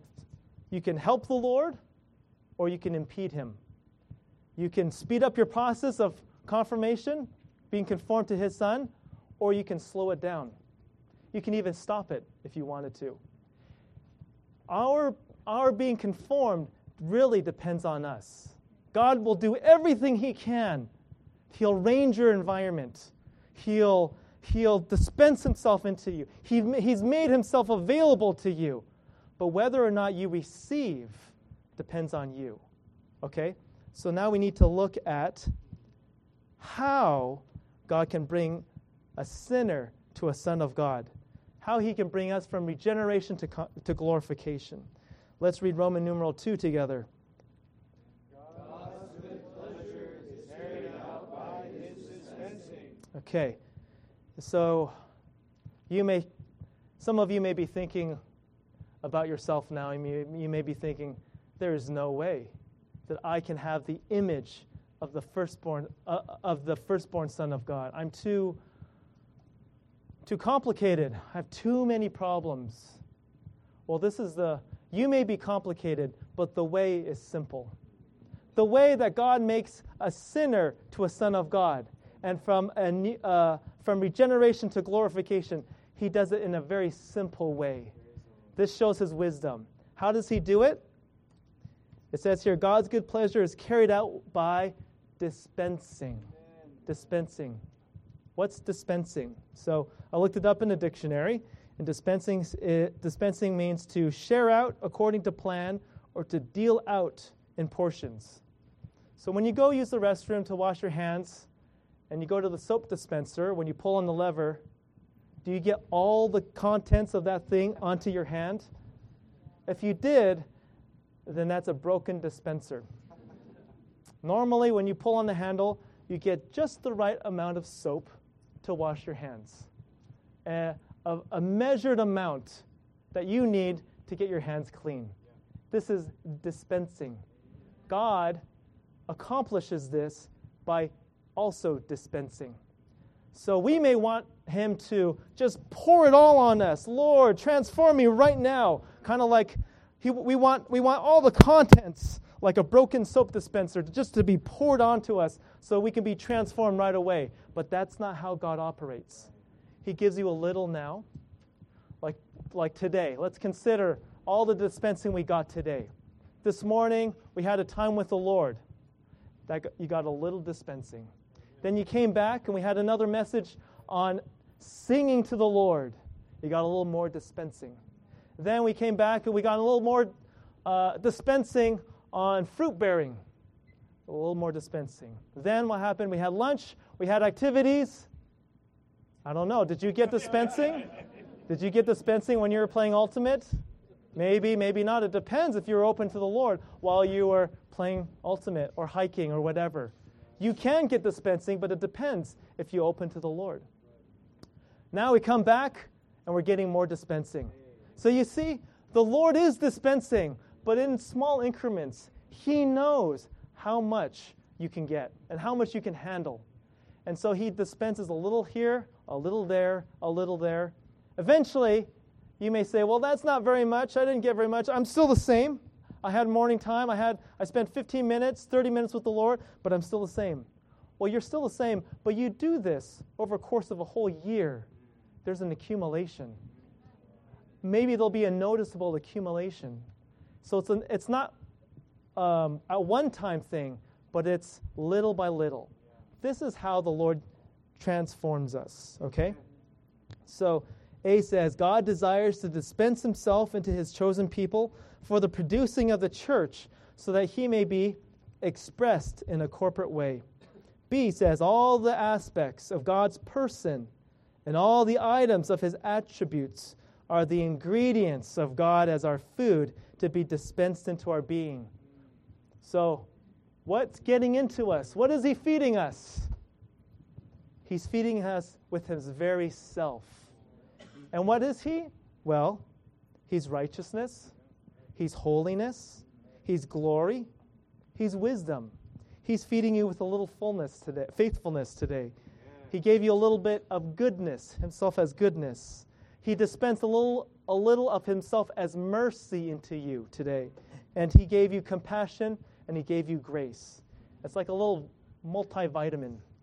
help the Lord, or you can impede him. You can speed up your process of confirmation, being conformed to his Son, or you can slow it down. You can even stop it if you wanted to. Our being conformed really depends on us. God will do everything he can. He'll range your environment. He'll dispense himself into you. He's made himself available to you. But whether or not you receive depends on you. Okay? So now we need to look at how God can bring a sinner to a son of God. How he can bring us from regeneration to glorification. Let's read Roman numeral 2 together. God's good pleasure is carried out by his dispensing. Okay. So some of you may be thinking about yourself now. You may be thinking, there is no way that I can have the image of the firstborn son of God. I'm too complicated. I have too many problems. Well, you may be complicated, but the way is simple. The way that God makes a sinner to a son of God, and from regeneration to glorification, he does it in a very simple way. This shows his wisdom. How does he do it? It says here, God's good pleasure is carried out by dispensing. Dispensing. What's dispensing? So I looked it up in the dictionary, and dispensing means to share out according to plan or to deal out in portions. So when you go use the restroom to wash your hands and you go to the soap dispenser, when you pull on the lever, do you get all the contents of that thing onto your hand? If you did, then that's a broken dispenser. Normally, when you pull on the handle, you get just the right amount of soap to wash your hands. A measured amount that you need to get your hands clean. This is dispensing. God accomplishes this by also dispensing. So we may want him to just pour it all on us. Lord, transform me right now. Kind of like we want all the contents, like a broken soap dispenser, just to be poured onto us so we can be transformed right away. But that's not how God operates. He gives you a little now. Like today, let's consider all the dispensing we got today. This morning, we had a time with the Lord. You got a little dispensing. Then you came back and we had another message on singing to the Lord. You got a little more dispensing. Then we came back and we got a little more dispensing on fruit bearing. A little more dispensing. Then what happened? We had lunch. We had activities. I don't know. Did you get dispensing? Did you get dispensing when you were playing Ultimate? Maybe, maybe not. It depends if you were open to the Lord while you were playing Ultimate or hiking or whatever. You can get dispensing, but it depends if you're open to the Lord. Now we come back and we're getting more dispensing. So you see, the Lord is dispensing, but in small increments. He knows how much you can get and how much you can handle. And so he dispenses a little here, a little there, a little there. Eventually, you may say, well, that's not very much. I didn't get very much. I'm still the same. I had morning time. I spent 15 minutes, 30 minutes with the Lord, but I'm still the same. Well, you're still the same, but you do this over a course of a whole year. There's an accumulation. Maybe there'll be a noticeable accumulation. So it's not a one-time thing, but it's little by little. This is how the Lord transforms us, okay? So A says, God desires to dispense himself into his chosen people for the producing of the church so that he may be expressed in a corporate way. B says, all the aspects of God's person and all the items of his attributes are the ingredients of God as our food to be dispensed into our being. So, what's getting into us? What is he feeding us? He's feeding us with his very self. And what is he? Well, he's righteousness, he's holiness, he's glory, he's wisdom. He's feeding you with a little faithfulness today. He gave you a little bit of goodness, himself as goodness. He dispensed a little of himself as mercy into you today. And he gave you compassion and he gave you grace. It's like a little multivitamin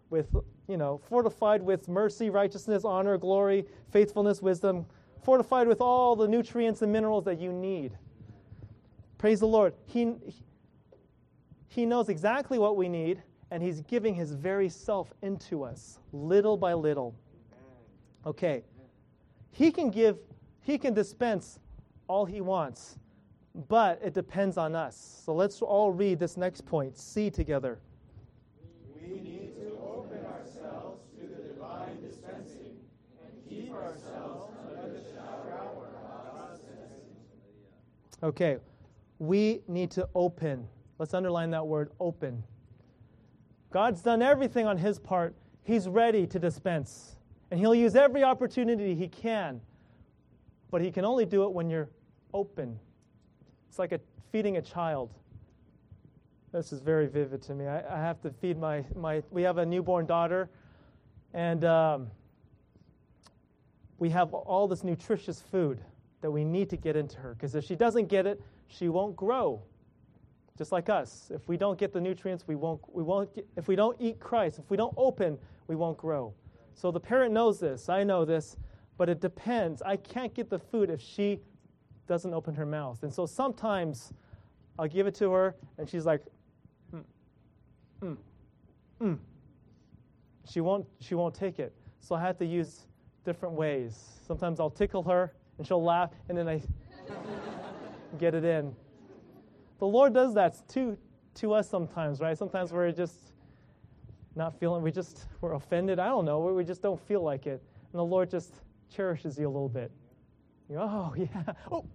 fortified with mercy, righteousness, honor, glory, faithfulness, wisdom, fortified with all the nutrients and minerals that you need. Praise the Lord. He knows exactly what we need, and He's giving His very self into us, little by little. Okay. He can dispense all He wants, but it depends on us. So let's all read this next point, C together. We need to open ourselves to the divine dispensing and keep ourselves under the shower of God's dispensing. Okay. We need to open. Let's underline that word, open. God's done everything on His part. He's ready to dispense. And He'll use every opportunity He can. But He can only do it when you're open. It's like feeding a child. This is very vivid to me. I have to feed we have a newborn daughter. And we have all this nutritious food that we need to get into her. Because if she doesn't get it, she won't grow. Just like us. If we don't get the nutrients, if we don't eat Christ, if we don't open, we won't grow. So the parent knows this. I know this. But it depends. I can't get the food if she doesn't open her mouth. And so sometimes I'll give it to her, and she's like, She won't take it. So I have to use different ways. Sometimes I'll tickle her, and she'll laugh, and then I get it in. The Lord does that to us sometimes, right? Sometimes we're just not feeling, we're offended. I don't know. We just don't feel like it. And the Lord just cherishes you a little bit. You go, oh, yeah.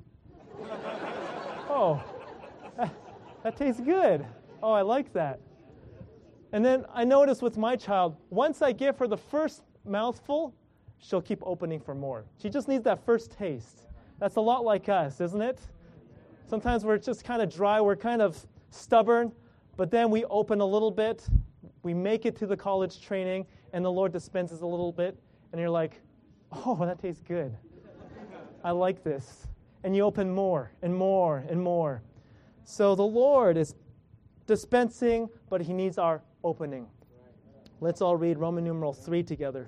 Oh, that tastes good. Oh, I like that. And then I notice with my child, once I give her the first mouthful, she'll keep opening for more. She just needs that first taste. That's a lot like us, isn't it? Sometimes we're just kind of dry, we're kind of stubborn, but then we open a little bit, we make it to the college training, and the Lord dispenses a little bit, and you're like, oh, that tastes good. I like this. And you open more and more and more. So the Lord is dispensing, but He needs our opening. Let's all read Roman numeral 3 together.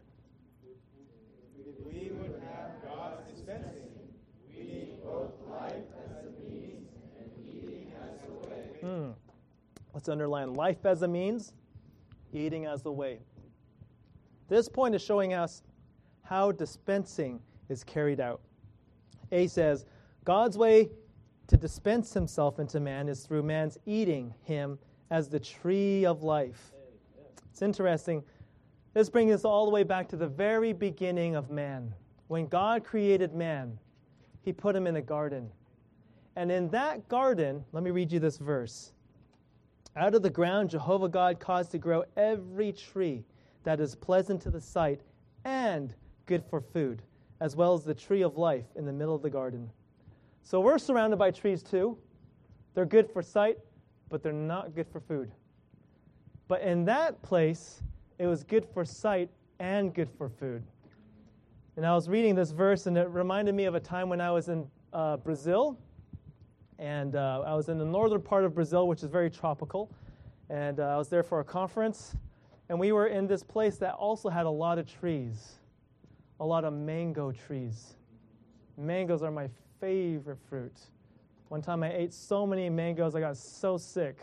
If we would have God's dispensing, we need both life as a means and eating as a way. Let's underline life as a means, eating as the way. This point is showing us how dispensing is carried out. A says, God's way to dispense Himself into man is through man's eating Him as the tree of life. It's interesting. This brings us all the way back to the very beginning of man. When God created man, He put him in a garden. And in that garden, let me read you this verse. Out of the ground, Jehovah God caused to grow every tree that is pleasant to the sight and good for food, as well as the tree of life in the middle of the garden. So we're surrounded by trees too. They're good for sight, but they're not good for food. But in that place, it was good for sight and good for food. And I was reading this verse, and it reminded me of a time when I was in Brazil. And I was in the northern part of Brazil, which is very tropical. And I was there for a conference. And we were in this place that also had a lot of trees. A lot of mango trees. Mangoes are my favorite fruit. One time I ate so many mangoes, I got so sick.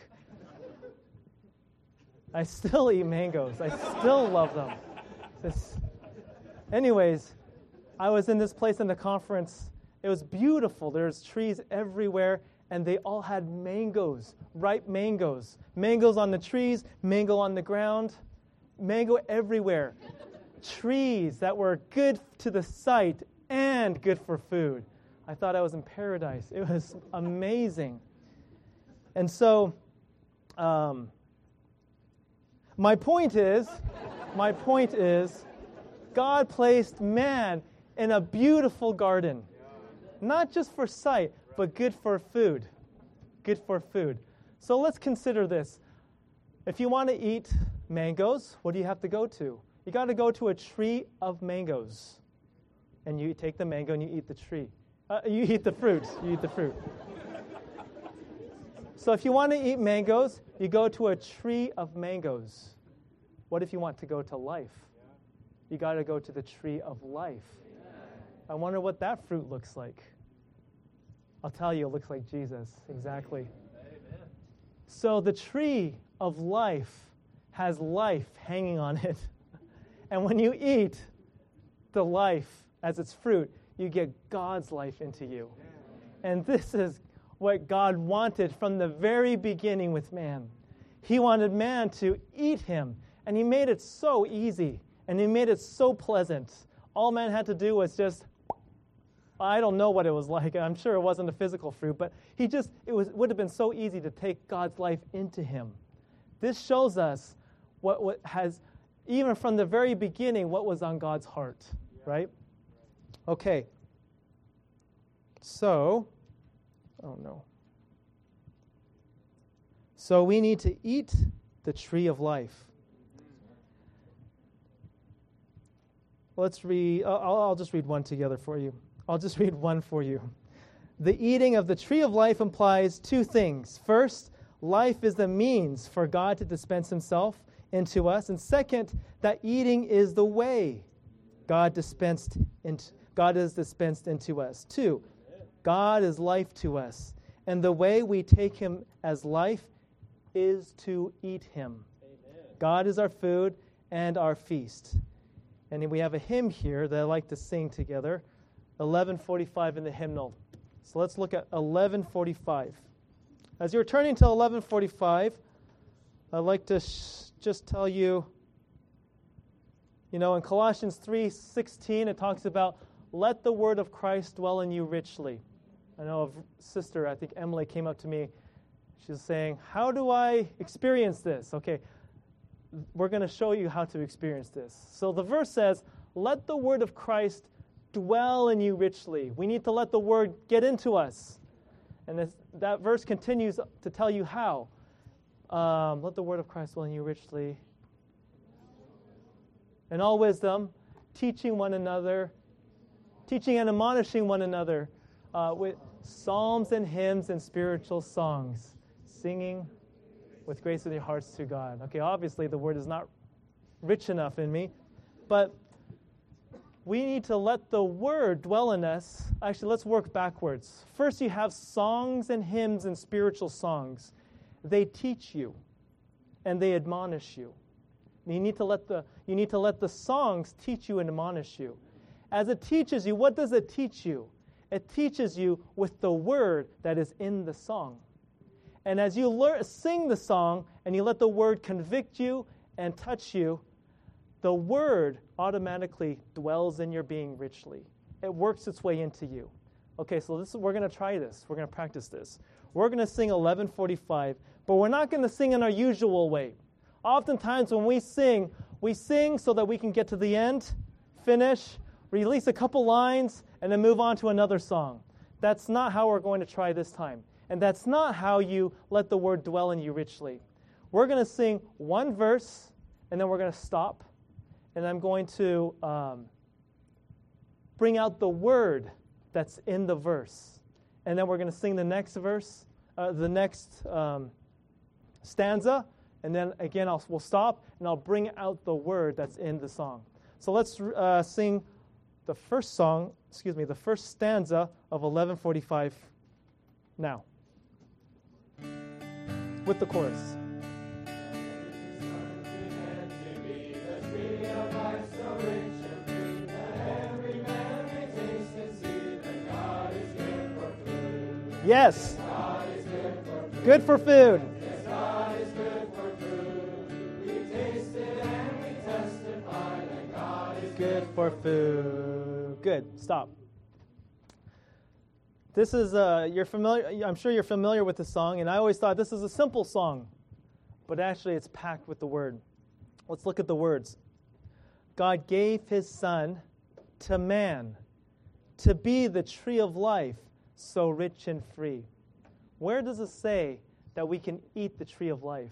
I still eat mangoes. I still love them. Anyways, I was in this place in the conference. It was beautiful. There's trees everywhere, and they all had mangoes, ripe mangoes. Mangoes on the trees, mango on the ground, mango everywhere. Trees that were good to the sight and good for food. I thought I was in paradise. It was amazing. And so, my point is, God placed man in a beautiful garden. Not just for sight, but good for food. Good for food. So let's consider this. If you want to eat mangoes, what do you have to go to? You got to go to a tree of mangoes. And you take the mango and you eat the tree. You eat the fruit. You eat the fruit. So if you want to eat mangoes, you go to a tree of mangoes. What if you want to go to life? You got to go to the tree of life. I wonder what that fruit looks like. I'll tell you, it looks like Jesus. Exactly. Amen. So the tree of life has life hanging on it. And when you eat the life as its fruit, you get God's life into you. And this is what God wanted from the very beginning with man. He wanted man to eat him, and he made it so easy, and he made it so pleasant. All man had to do was just, I don't know what it was like. I'm sure it wasn't a physical fruit, but it would have been so easy to take God's life into him. This shows us what has, even from the very beginning, what was on God's heart, right? Okay. So we need to eat the tree of life. Let's read, I'll just read one together for you. I'll just read one for you. The eating of the tree of life implies two things. First, life is the means for God to dispense himself into us. And second, that eating is the way God is dispensed into us. Two, God is life to us. And the way we take him as life is to eat him. Amen. God is our food and our feast. And we have a hymn here that I like to sing together, 1145 in the hymnal. So let's look at 1145. As you're turning to 1145, I'd like to just tell you, in Colossians 3:16, it talks about, let the word of Christ dwell in you richly. I know a sister, I think Emily, came up to me. She's saying, how do I experience this? Okay, we're going to show you how to experience this. So the verse says, let the word of Christ dwell in you richly. We need to let the word get into us. And that verse continues to tell you how. Let the word of Christ dwell in you richly. In all wisdom, teaching and admonishing one another with psalms and hymns and spiritual songs, singing with grace in your hearts to God. Okay, obviously the word is not rich enough in me, but we need to let the word dwell in us. Actually, let's work backwards. First, you have songs and hymns and spiritual songs. They teach you and they admonish you. You need to let the songs teach you and admonish you. As it teaches you, what does it teach you? It teaches you with the word that is in the song. And as you sing the song and you let the word convict you and touch you, the word automatically dwells in your being richly. It works its way into you. Okay, so we're going to try this. We're going to practice this. We're going to sing 1145, but we're not going to sing in our usual way. Oftentimes when we sing so that we can get to the end, finish, release a couple lines, and then move on to another song. That's not how we're going to try this time. And that's not how you let the word dwell in you richly. We're going to sing one verse, and then we're going to stop. And I'm going to bring out the word that's in the verse. And then we're going to sing the next verse, the next stanza. And then again, we'll stop, and I'll bring out the word that's in the song. So let's sing the first stanza of 1145 now, with the chorus. Yes. Good for food. Yes, God is good for food. We tasted and we testify that God is good for food. Good. Stop. This is you're familiar. I'm sure you're familiar with the song, and I always thought this is a simple song, but actually it's packed with the word. Let's look at the words. God gave His Son to man to be the tree of life, so rich and free. Where does it say that we can eat the tree of life?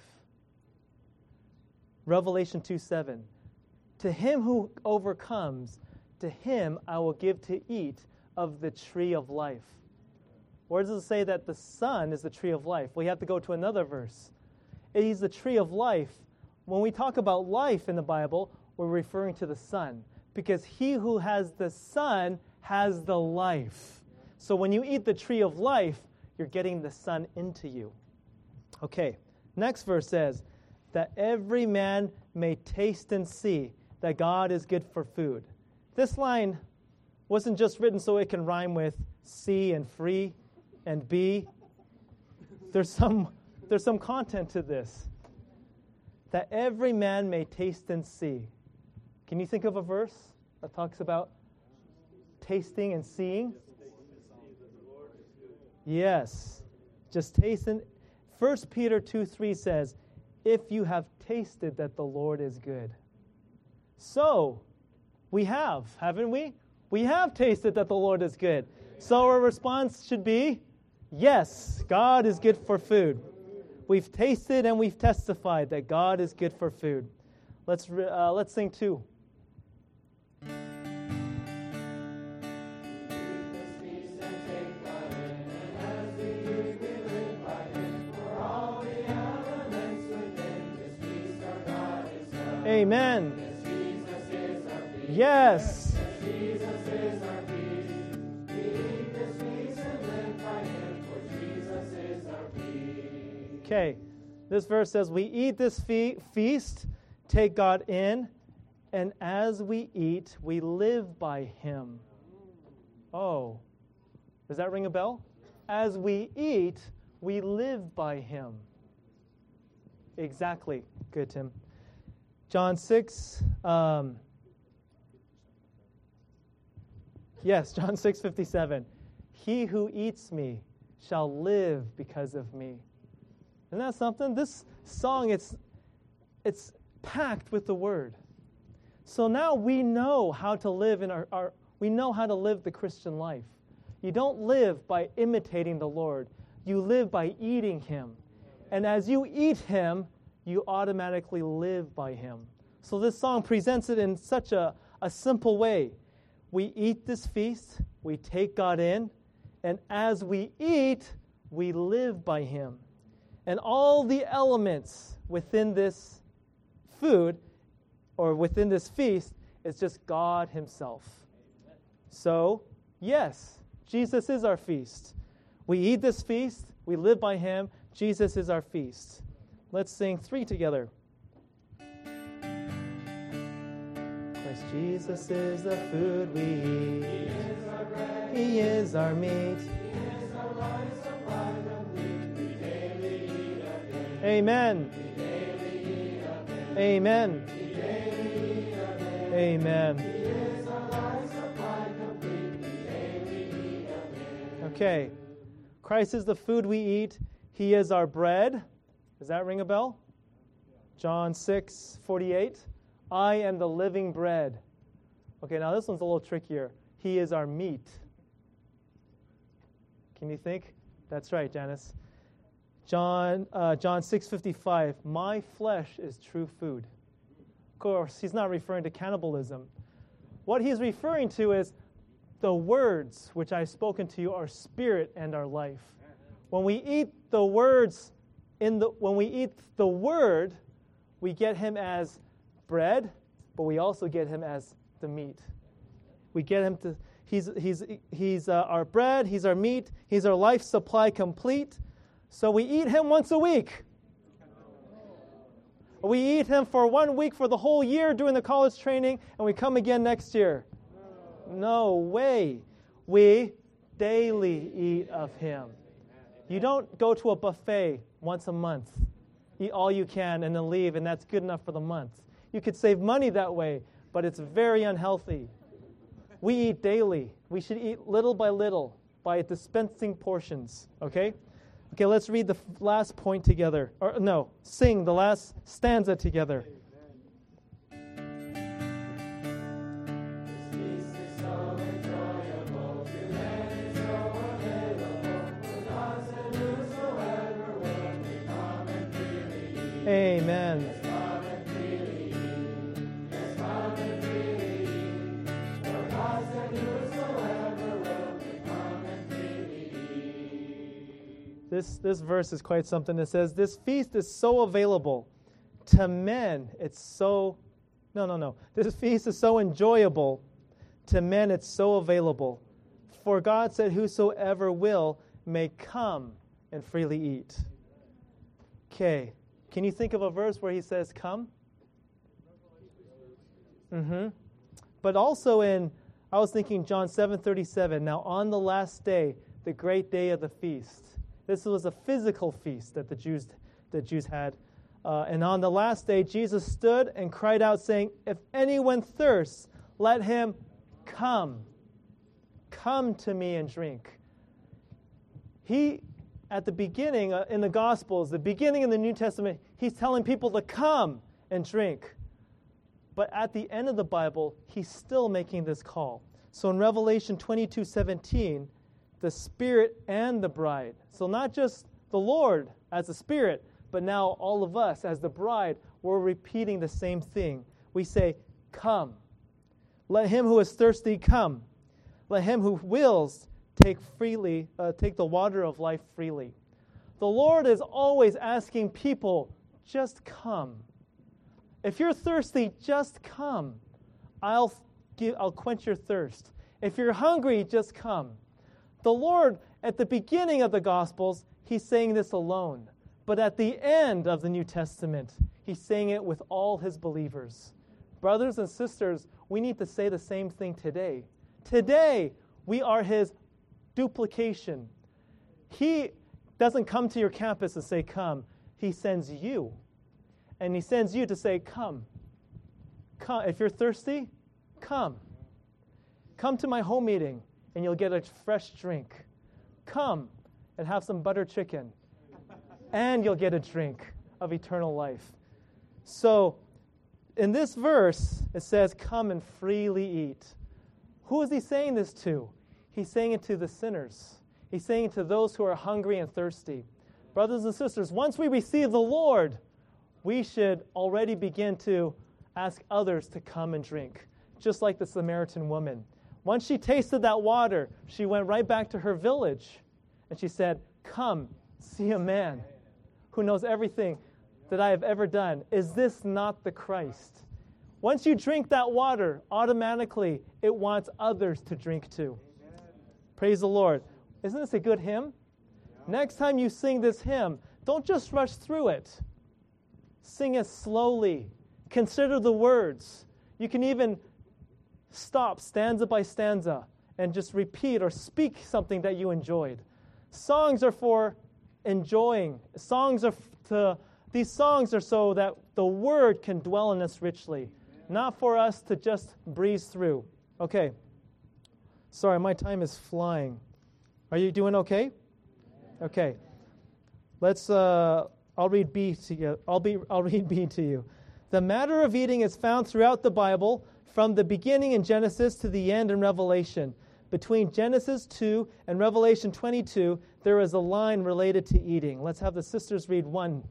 Revelation 2:7. To him who overcomes, to him I will give to eat of the tree of life. Where does it say that the Son is the tree of life? Well, you have to go to another verse. He's the tree of life. when we talk about life in the Bible, we're referring to the Son, because he who has the Son has the life. So when you eat the tree of life, you're getting the Son into you. Okay, next verse says, that every man may taste and see that God is good for food. This line wasn't just written so it can rhyme with see and free and be. There's some content to this. That every man may taste and see. Can you think of a verse that talks about tasting and seeing? Yes. Just taste and 1 Peter 2:3 says, if you have tasted that the Lord is good. So, we have, haven't we? We have tasted that the Lord is good. So our response should be, yes, God is good for food. We've tasted and we've testified that God is good for food. Let's sing 2. Amen. Yes. Okay, this verse says, we eat this feast, take God in, and as we eat, we live by him. Oh, does that ring a bell? As we eat, we live by him. Exactly. Good, Tim. John 6, yes, John 6:57. He who eats me shall live because of me. Isn't that something? This song, it's packed with the word. So now we know how to live we know how to live the Christian life. You don't live by imitating the Lord. You live by eating him. And as you eat him, you automatically live by him. So this song presents it in such a simple way. We eat this feast, we take God in, and as we eat, we live by him. And all the elements within this food, or within this feast, is just God himself. So, yes, Jesus is our feast. We eat this feast, we live by him, Jesus is our feast. Let's sing 3 together. Christ Jesus is the food we eat. He is our meat. He is our life supply complete. We daily eat of him. Amen. We daily eat of him. Amen. We daily eat of him. Amen. He is our life supply complete. We daily eat of him. Okay. Christ is the food we eat. He is our bread. Does that ring a bell? John 6:48. I am the living bread. Okay, now this one's a little trickier. He is our meat. Can you think? That's right, Janice. John 6:55. My flesh is true food. Of course, he's not referring to cannibalism. What he's referring to is the words which I've spoken to you are spirit and are life. When we eat the words when we eat the word, we get him as bread, but we also get him as the meat. We get him to he's our bread, he's our meat, he's our life supply complete. So we eat him once a week. We eat him for 1 week for the whole year during the college training, and we come again next year. No way. We daily eat of him. You don't go to a buffet once a month, eat all you can, and then leave, and that's good enough for the month. You could save money that way, but it's very unhealthy. We eat daily. We should eat little by little by dispensing portions, okay? Okay, let's read the last point together. Or no, sing the last stanza together. Amen. This verse is quite something. It says, this feast is so available To men, it's so, no. This feast is so enjoyable. To men, it's so available. For God said, whosoever will may come and freely eat. Okay. Can you think of a verse where he says come? But also I was thinking John 7:37. Now on the last day, the great day of the feast. This was a physical feast that the Jews had. And on the last day, Jesus stood and cried out, saying, if anyone thirsts, let him come. Come to me and drink. He, at the beginning in the Gospels, the beginning in the New Testament, he's telling people to come and drink. But at the end of the Bible, he's still making this call. So in Revelation 22:17, the Spirit and the bride. So not just the Lord as the Spirit, but now all of us as the bride, we're repeating the same thing. We say, come. Let him who is thirsty come. Let him who wills take the water of life freely. The Lord is always asking people, just come. If you're thirsty, just come. I'll quench your thirst. If you're hungry, just come. The Lord, at the beginning of the Gospels, he's saying this alone. But at the end of the New Testament, he's saying it with all his believers. Brothers and sisters, we need to say the same thing today. Today, we are his duplication. He doesn't come to your campus and say, come. He sends you. And he sends you to say, come. Come. If you're thirsty, come. Come to my home meeting, and you'll get a fresh drink. Come and have some butter chicken, and you'll get a drink of eternal life. So, in this verse, it says, come and freely eat. Who is he saying this to? He's saying it to the sinners. He's saying it to those who are hungry and thirsty. Brothers and sisters, once we receive the Lord, we should already begin to ask others to come and drink, just like the Samaritan woman. Once she tasted that water, she went right back to her village, and she said, come, see a man who knows everything that I have ever done. Is this not the Christ? Once you drink that water, automatically it wants others to drink too. Amen. Praise the Lord. Isn't this a good hymn? Yeah. Next time you sing this hymn, don't just rush through it. Sing it slowly. Consider the words. You can even stop stanza by stanza and just repeat or speak something that you enjoyed. Songs are for enjoying. These songs are so that the word can dwell in us richly, not for us to just breeze through. Okay. Sorry, my time is flying. Are you doing okay? Okay. Let's I'll read B to you. I'll read B to you. The matter of eating is found throughout the Bible, from the beginning in Genesis to the end in Revelation. Between Genesis 2 and Revelation 22, there is a line related to eating. Let's have the sisters read 1.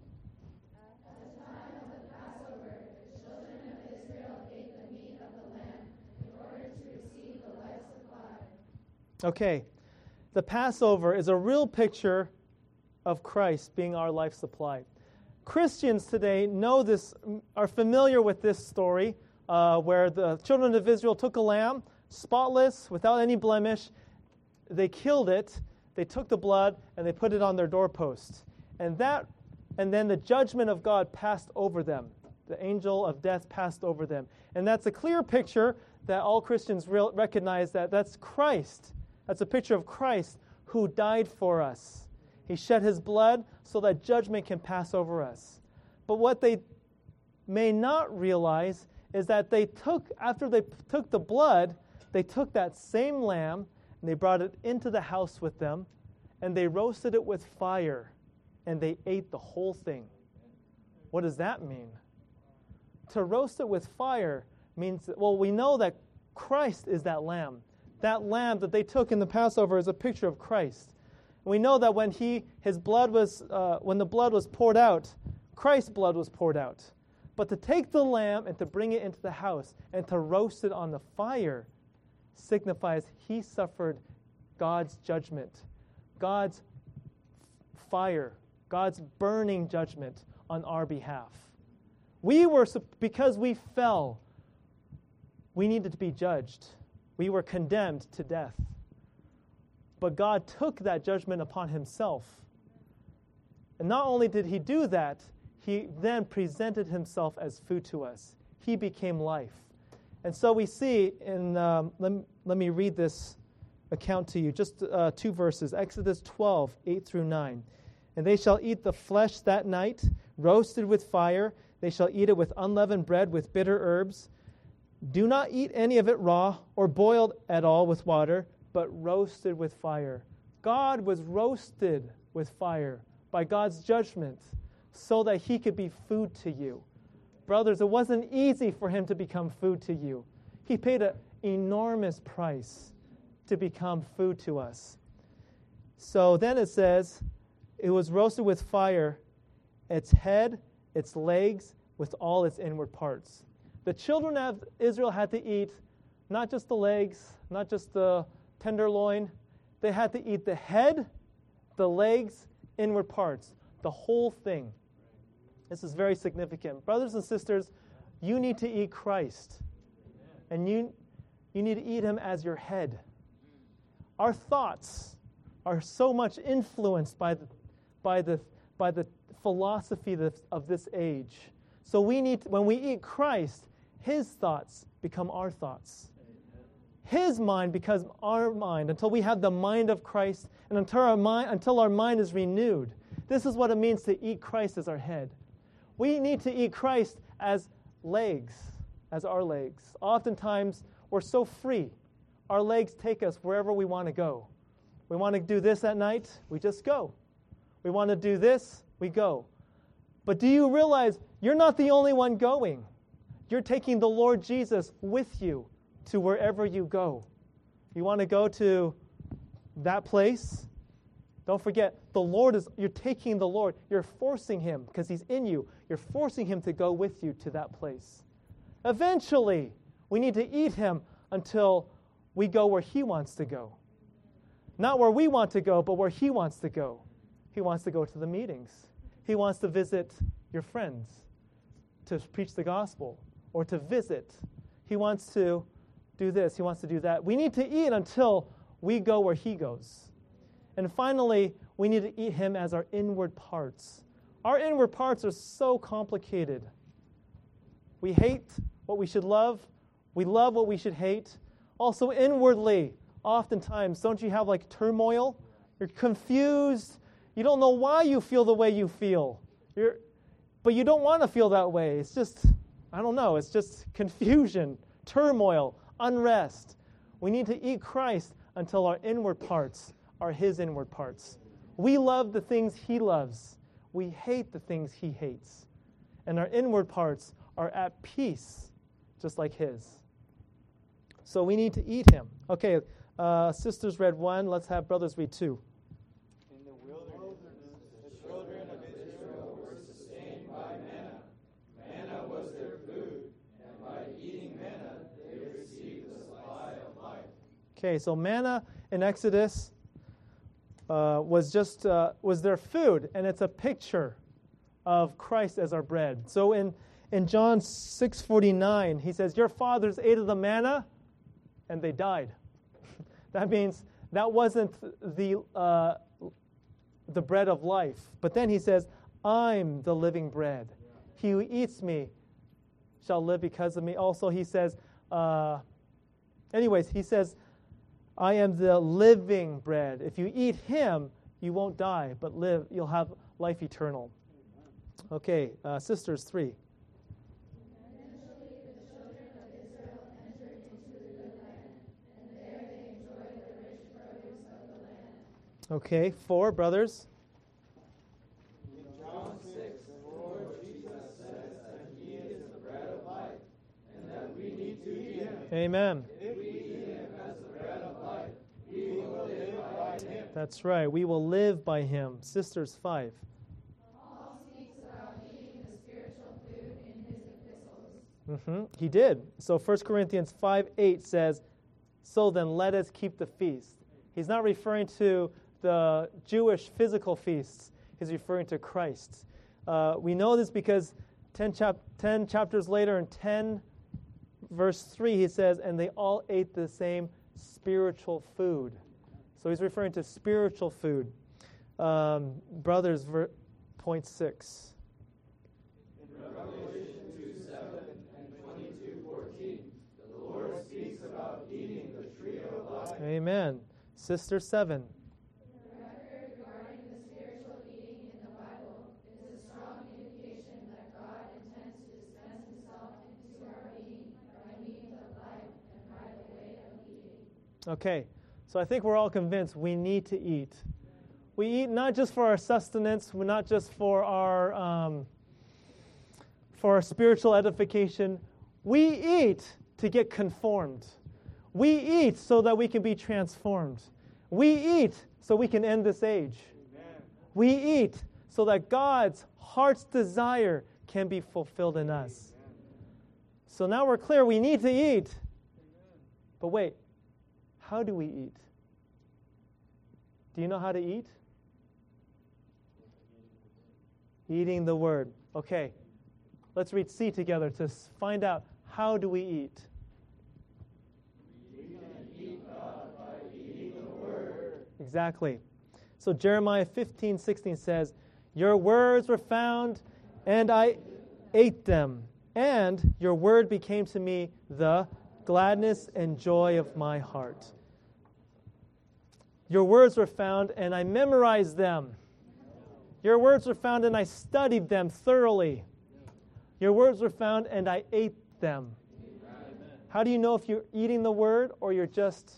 At the time of the Passover, the children of Israel ate the meat of the lamb in order to receive the life supply. Okay. The Passover is a real picture of Christ being our life supply. Christians today know this, are familiar with this story where the children of Israel took a lamb, spotless, without any blemish. They killed it, they took the blood, and they put it on their doorpost. And then the judgment of God passed over them. The angel of death passed over them. And that's a clear picture that all Christians recognize that that's Christ. That's a picture of Christ who died for us. He shed his blood so that judgment can pass over us. But what they may not realize is that after they took the blood, they took that same lamb and they brought it into the house with them, and they roasted it with fire, and they ate the whole thing. What does that mean? To roast it with fire means, we know that Christ is that lamb. That lamb that they took in the Passover is a picture of Christ. We know that when the blood was poured out, Christ's blood was poured out. But to take the lamb and to bring it into the house and to roast it on the fire signifies he suffered God's judgment, God's fire, God's burning judgment on our behalf. Because we fell, we needed to be judged. We were condemned to death. But God took that judgment upon himself. And not only did he do that, he then presented himself as food to us. He became life. And so we see in, let me read this account to you, just 2 verses, Exodus 12, 8 through 9. And they shall eat the flesh that night, roasted with fire. They shall eat it with unleavened bread, with bitter herbs. Do not eat any of it raw or boiled at all with water, but roasted with fire. God was roasted with fire by God's judgment so that he could be food to you. Brothers, it wasn't easy for him to become food to you. He paid an enormous price to become food to us. So then it says, it was roasted with fire, its head, its legs, with all its inward parts. The children of Israel had to eat not just the legs, not just the tenderloin. They had to eat the head, the legs, inward parts, the whole thing. This is very significant. Brothers and sisters, you need to eat Christ. And you need to eat him as your head. Our thoughts are so much influenced by the philosophy of this age. So when we eat Christ, his thoughts become our thoughts. His mind becomes our mind until we have the mind of Christ and until our mind is renewed. This is what it means to eat Christ as our head. We need to eat Christ as legs, as our legs. Oftentimes, we're so free. Our legs take us wherever we want to go. We want to do this at night, we just go. We want to do this, we go. But do you realize you're not the only one going? You're taking the Lord Jesus with you to wherever you go. You want to go to that place? Don't forget, you're taking the Lord. You're forcing him, because he's in you. You're forcing him to go with you to that place. Eventually, we need to eat him until we go where he wants to go. Not where we want to go, but where he wants to go. He wants to go to the meetings. He wants to visit your friends, to preach the gospel, or to visit. He wants to do this. He wants to do that. We need to eat until we go where he goes. And finally, we need to eat him as our inward parts. Our inward parts are so complicated. We hate what we should love. We love what we should hate. Also inwardly, oftentimes, don't you have like turmoil? You're confused. You don't know why you feel the way you feel. But you don't want to feel that way. It's just, I don't know, it's just confusion, turmoil, unrest. We need to eat Christ until our inward parts are his inward parts. We love the things he loves. We hate the things he hates. And our inward parts are at peace, just like his. So we need to eat him. Okay, sisters read 1. Let's have brothers read 2. In the wilderness, the children of Israel were sustained by manna. Manna was their food, and by eating manna, they received the supply of life. Okay, so manna in Exodus was their food, and it's a picture of Christ as our bread. So in John 6:49, he says, "Your fathers ate of the manna, and they died." That means that wasn't the bread of life. But then he says, "I'm the living bread. He who eats me shall live because of me." Also, he says, he says, "I am the living bread. If you eat him, you won't die, but live. You'll have life eternal." Okay, sisters 3. Okay, 4, brothers. In John 6, the Lord Jesus says that he is the bread of life, and that we need to eat him. Amen. If we eat him as the bread of life, we will live by him. That's right. We will live by him. Sisters 5. Paul speaks about eating the spiritual food in his epistles. He did. So 1 Corinthians 5:8 says, "So then let us keep the feast." He's not referring to the Jewish physical feasts. He's referring to Christ. We know this because 10 chapters later in 10 verse 3, he says, and they all ate the same spiritual food. So he's referring to spiritual food. Brothers, point 6. In Revelation 2:7 and 22:14, the Lord speaks about eating the tree of life. Amen. Sister 7. The record regarding the spiritual eating in the Bible is a strong indication that God intends to dispense himself into our being by means of life and by the way of eating. Okay, so I think we're all convinced we need to eat. We eat not just for our sustenance, not just for our spiritual edification. We eat to get conformed. We eat so that we can be transformed. We eat so we can end this age. Amen. We eat so that God's heart's desire can be fulfilled in us. Amen. So now we're clear, we need to eat. Amen. But wait, how do we eat? Do you know how to eat? Eating the Word. Okay, let's read C together to find out how do we eat. We can eat God by eating the Word. Exactly. So Jeremiah 15:16 says, your words were found, and I ate them, and your word became to me the gladness and joy of my heart. Your words were found, and I memorized them. Your words were found, and I studied them thoroughly. Your words were found, and I ate them. Amen. How do you know if you're eating the Word or you're just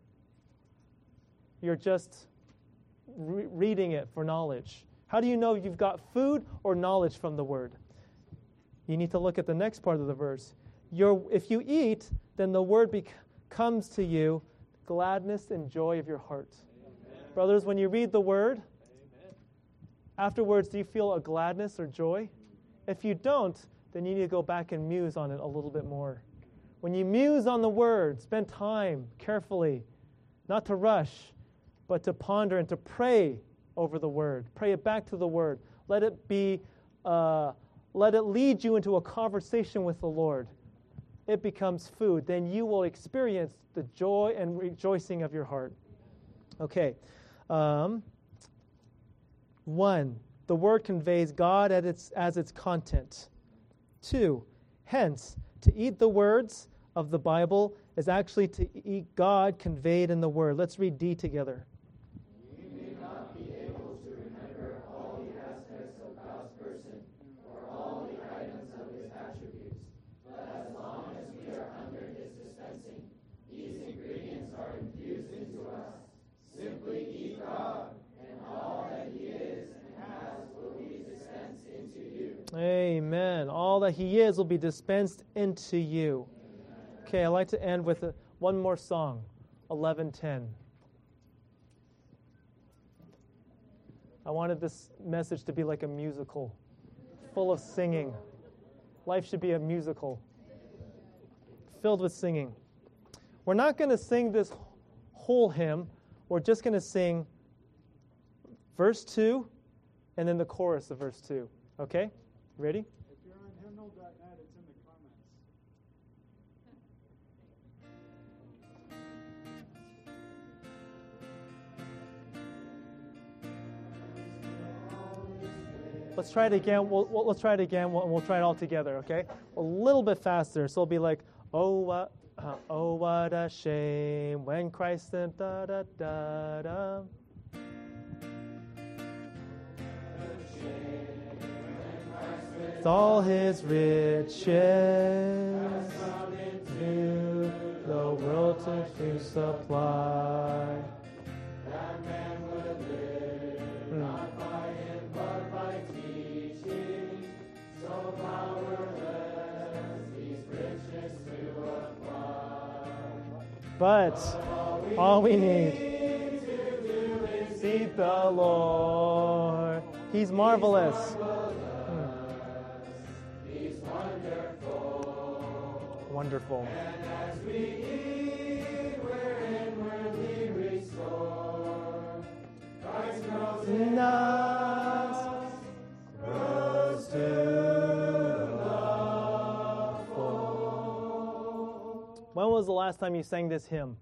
reading it for knowledge? How do you know if you've got food or knowledge from the Word? You need to look at the next part of the verse. If you eat, then the Word comes to you gladness and joy of your heart. Amen. Brothers, when you read the Word, afterwards, do you feel a gladness or joy? If you don't, then you need to go back and muse on it a little bit more. When you muse on the Word, spend time carefully, not to rush, but to ponder and to pray over the Word. Pray it back to the Word. Let it lead you into a conversation with the Lord. It becomes food. Then you will experience the joy and rejoicing of your heart. Okay. 1, the Word conveys God as its content. 2, hence, to eat the words of the Bible is actually to eat God conveyed in the Word. Let's read D together. We may not be able to remember all the aspects of God's person or all the items of His attributes, but as long as we are under His dispensing, these ingredients are infused into us. Simply eat God, and all that He is and has will be dispensed into you. Amen. All that He is will be dispensed into you. Okay, I'd like to end with one more song, 11:10. I wanted this message to be like a musical, full of singing. Life should be a musical, filled with singing. We're not going to sing this whole hymn. We're just going to sing verse 2 and then the chorus of verse 2. Okay? Ready? If you're on hymnal.net, it's in the comments. Let's try it again. Let's try it again. We'll try it all together, okay? A little bit faster. So it'll be like, oh, what a shame when Christ sent da-da-da-da. With all His riches to the world to supply. That man would live not by him but by teaching, so powerless these riches to apply. But all we need to do is seek the Lord. He's marvelous. He's wonderful. Wonderful. And as we eat, we're inwardly restored. Christ grows in us, grows to was the last time you sang this hymn?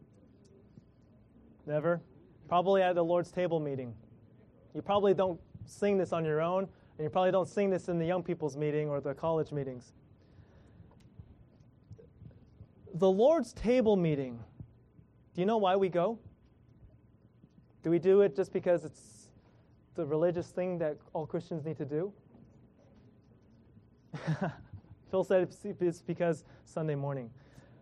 Never? Probably at the Lord's table meeting. You probably don't sing this on your own, and you probably don't sing this in the young people's meeting or the college meetings. The Lord's table meeting, do you know why we go? Do we do it just because it's the religious thing that all Christians need to do? Phil said it's because Sunday morning.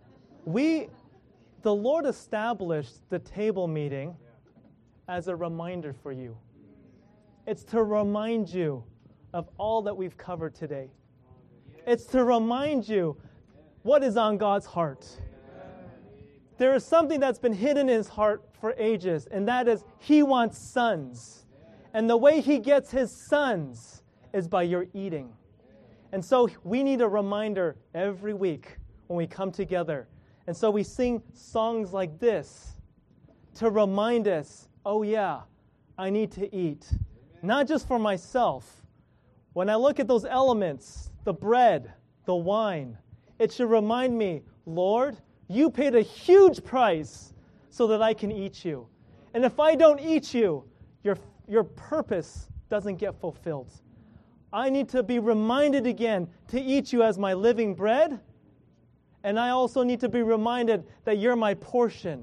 The Lord established the table meeting as a reminder for you. It's to remind you of all that we've covered today. It's to remind you what is on God's heart. There is something that's been hidden in His heart for ages, and that is He wants sons. And the way He gets His sons is by your eating. And so we need a reminder every week when we come together. And so we sing songs like this to remind us, oh yeah, I need to eat. Not just for myself. When I look at those elements, the bread, the wine, it should remind me, Lord, you paid a huge price so that I can eat you. And if I don't eat you, your purpose doesn't get fulfilled. I need to be reminded again to eat you as my living bread. And I also need to be reminded that you're my portion.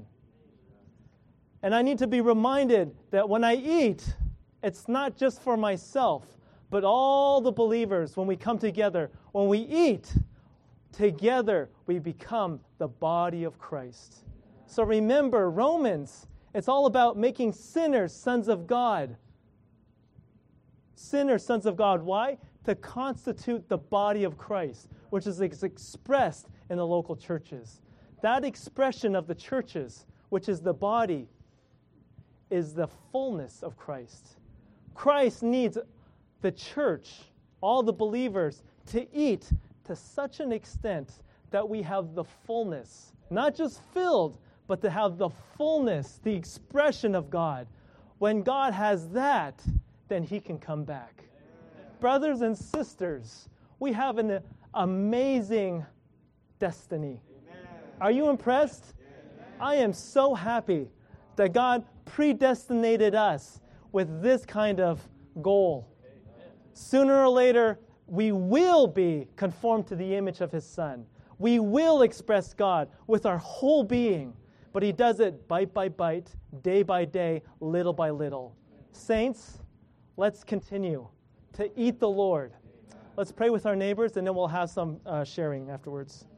And I need to be reminded that when I eat, it's not just for myself, but all the believers, when we come together, when we eat, together we become the body of Christ. So remember, Romans, it's all about making sinners sons of God. Sinners sons of God. Why? To constitute the body of Christ, which is expressed in the local churches. That expression of the churches, which is the body, is the fullness of Christ. Christ needs the church, all the believers, to eat to such an extent that we have the fullness, not just filled, but to have the fullness, the expression of God. When God has that, then He can come back. Brothers and sisters, we have an amazing destiny. Are you impressed? I am so happy that God predestinated us with this kind of goal. Sooner or later, we will be conformed to the image of His Son. We will express God with our whole being, but He does it bite by bite, day by day, little by little. Saints, let's continue to eat the Lord. Let's pray with our neighbors, and then we'll have some sharing afterwards.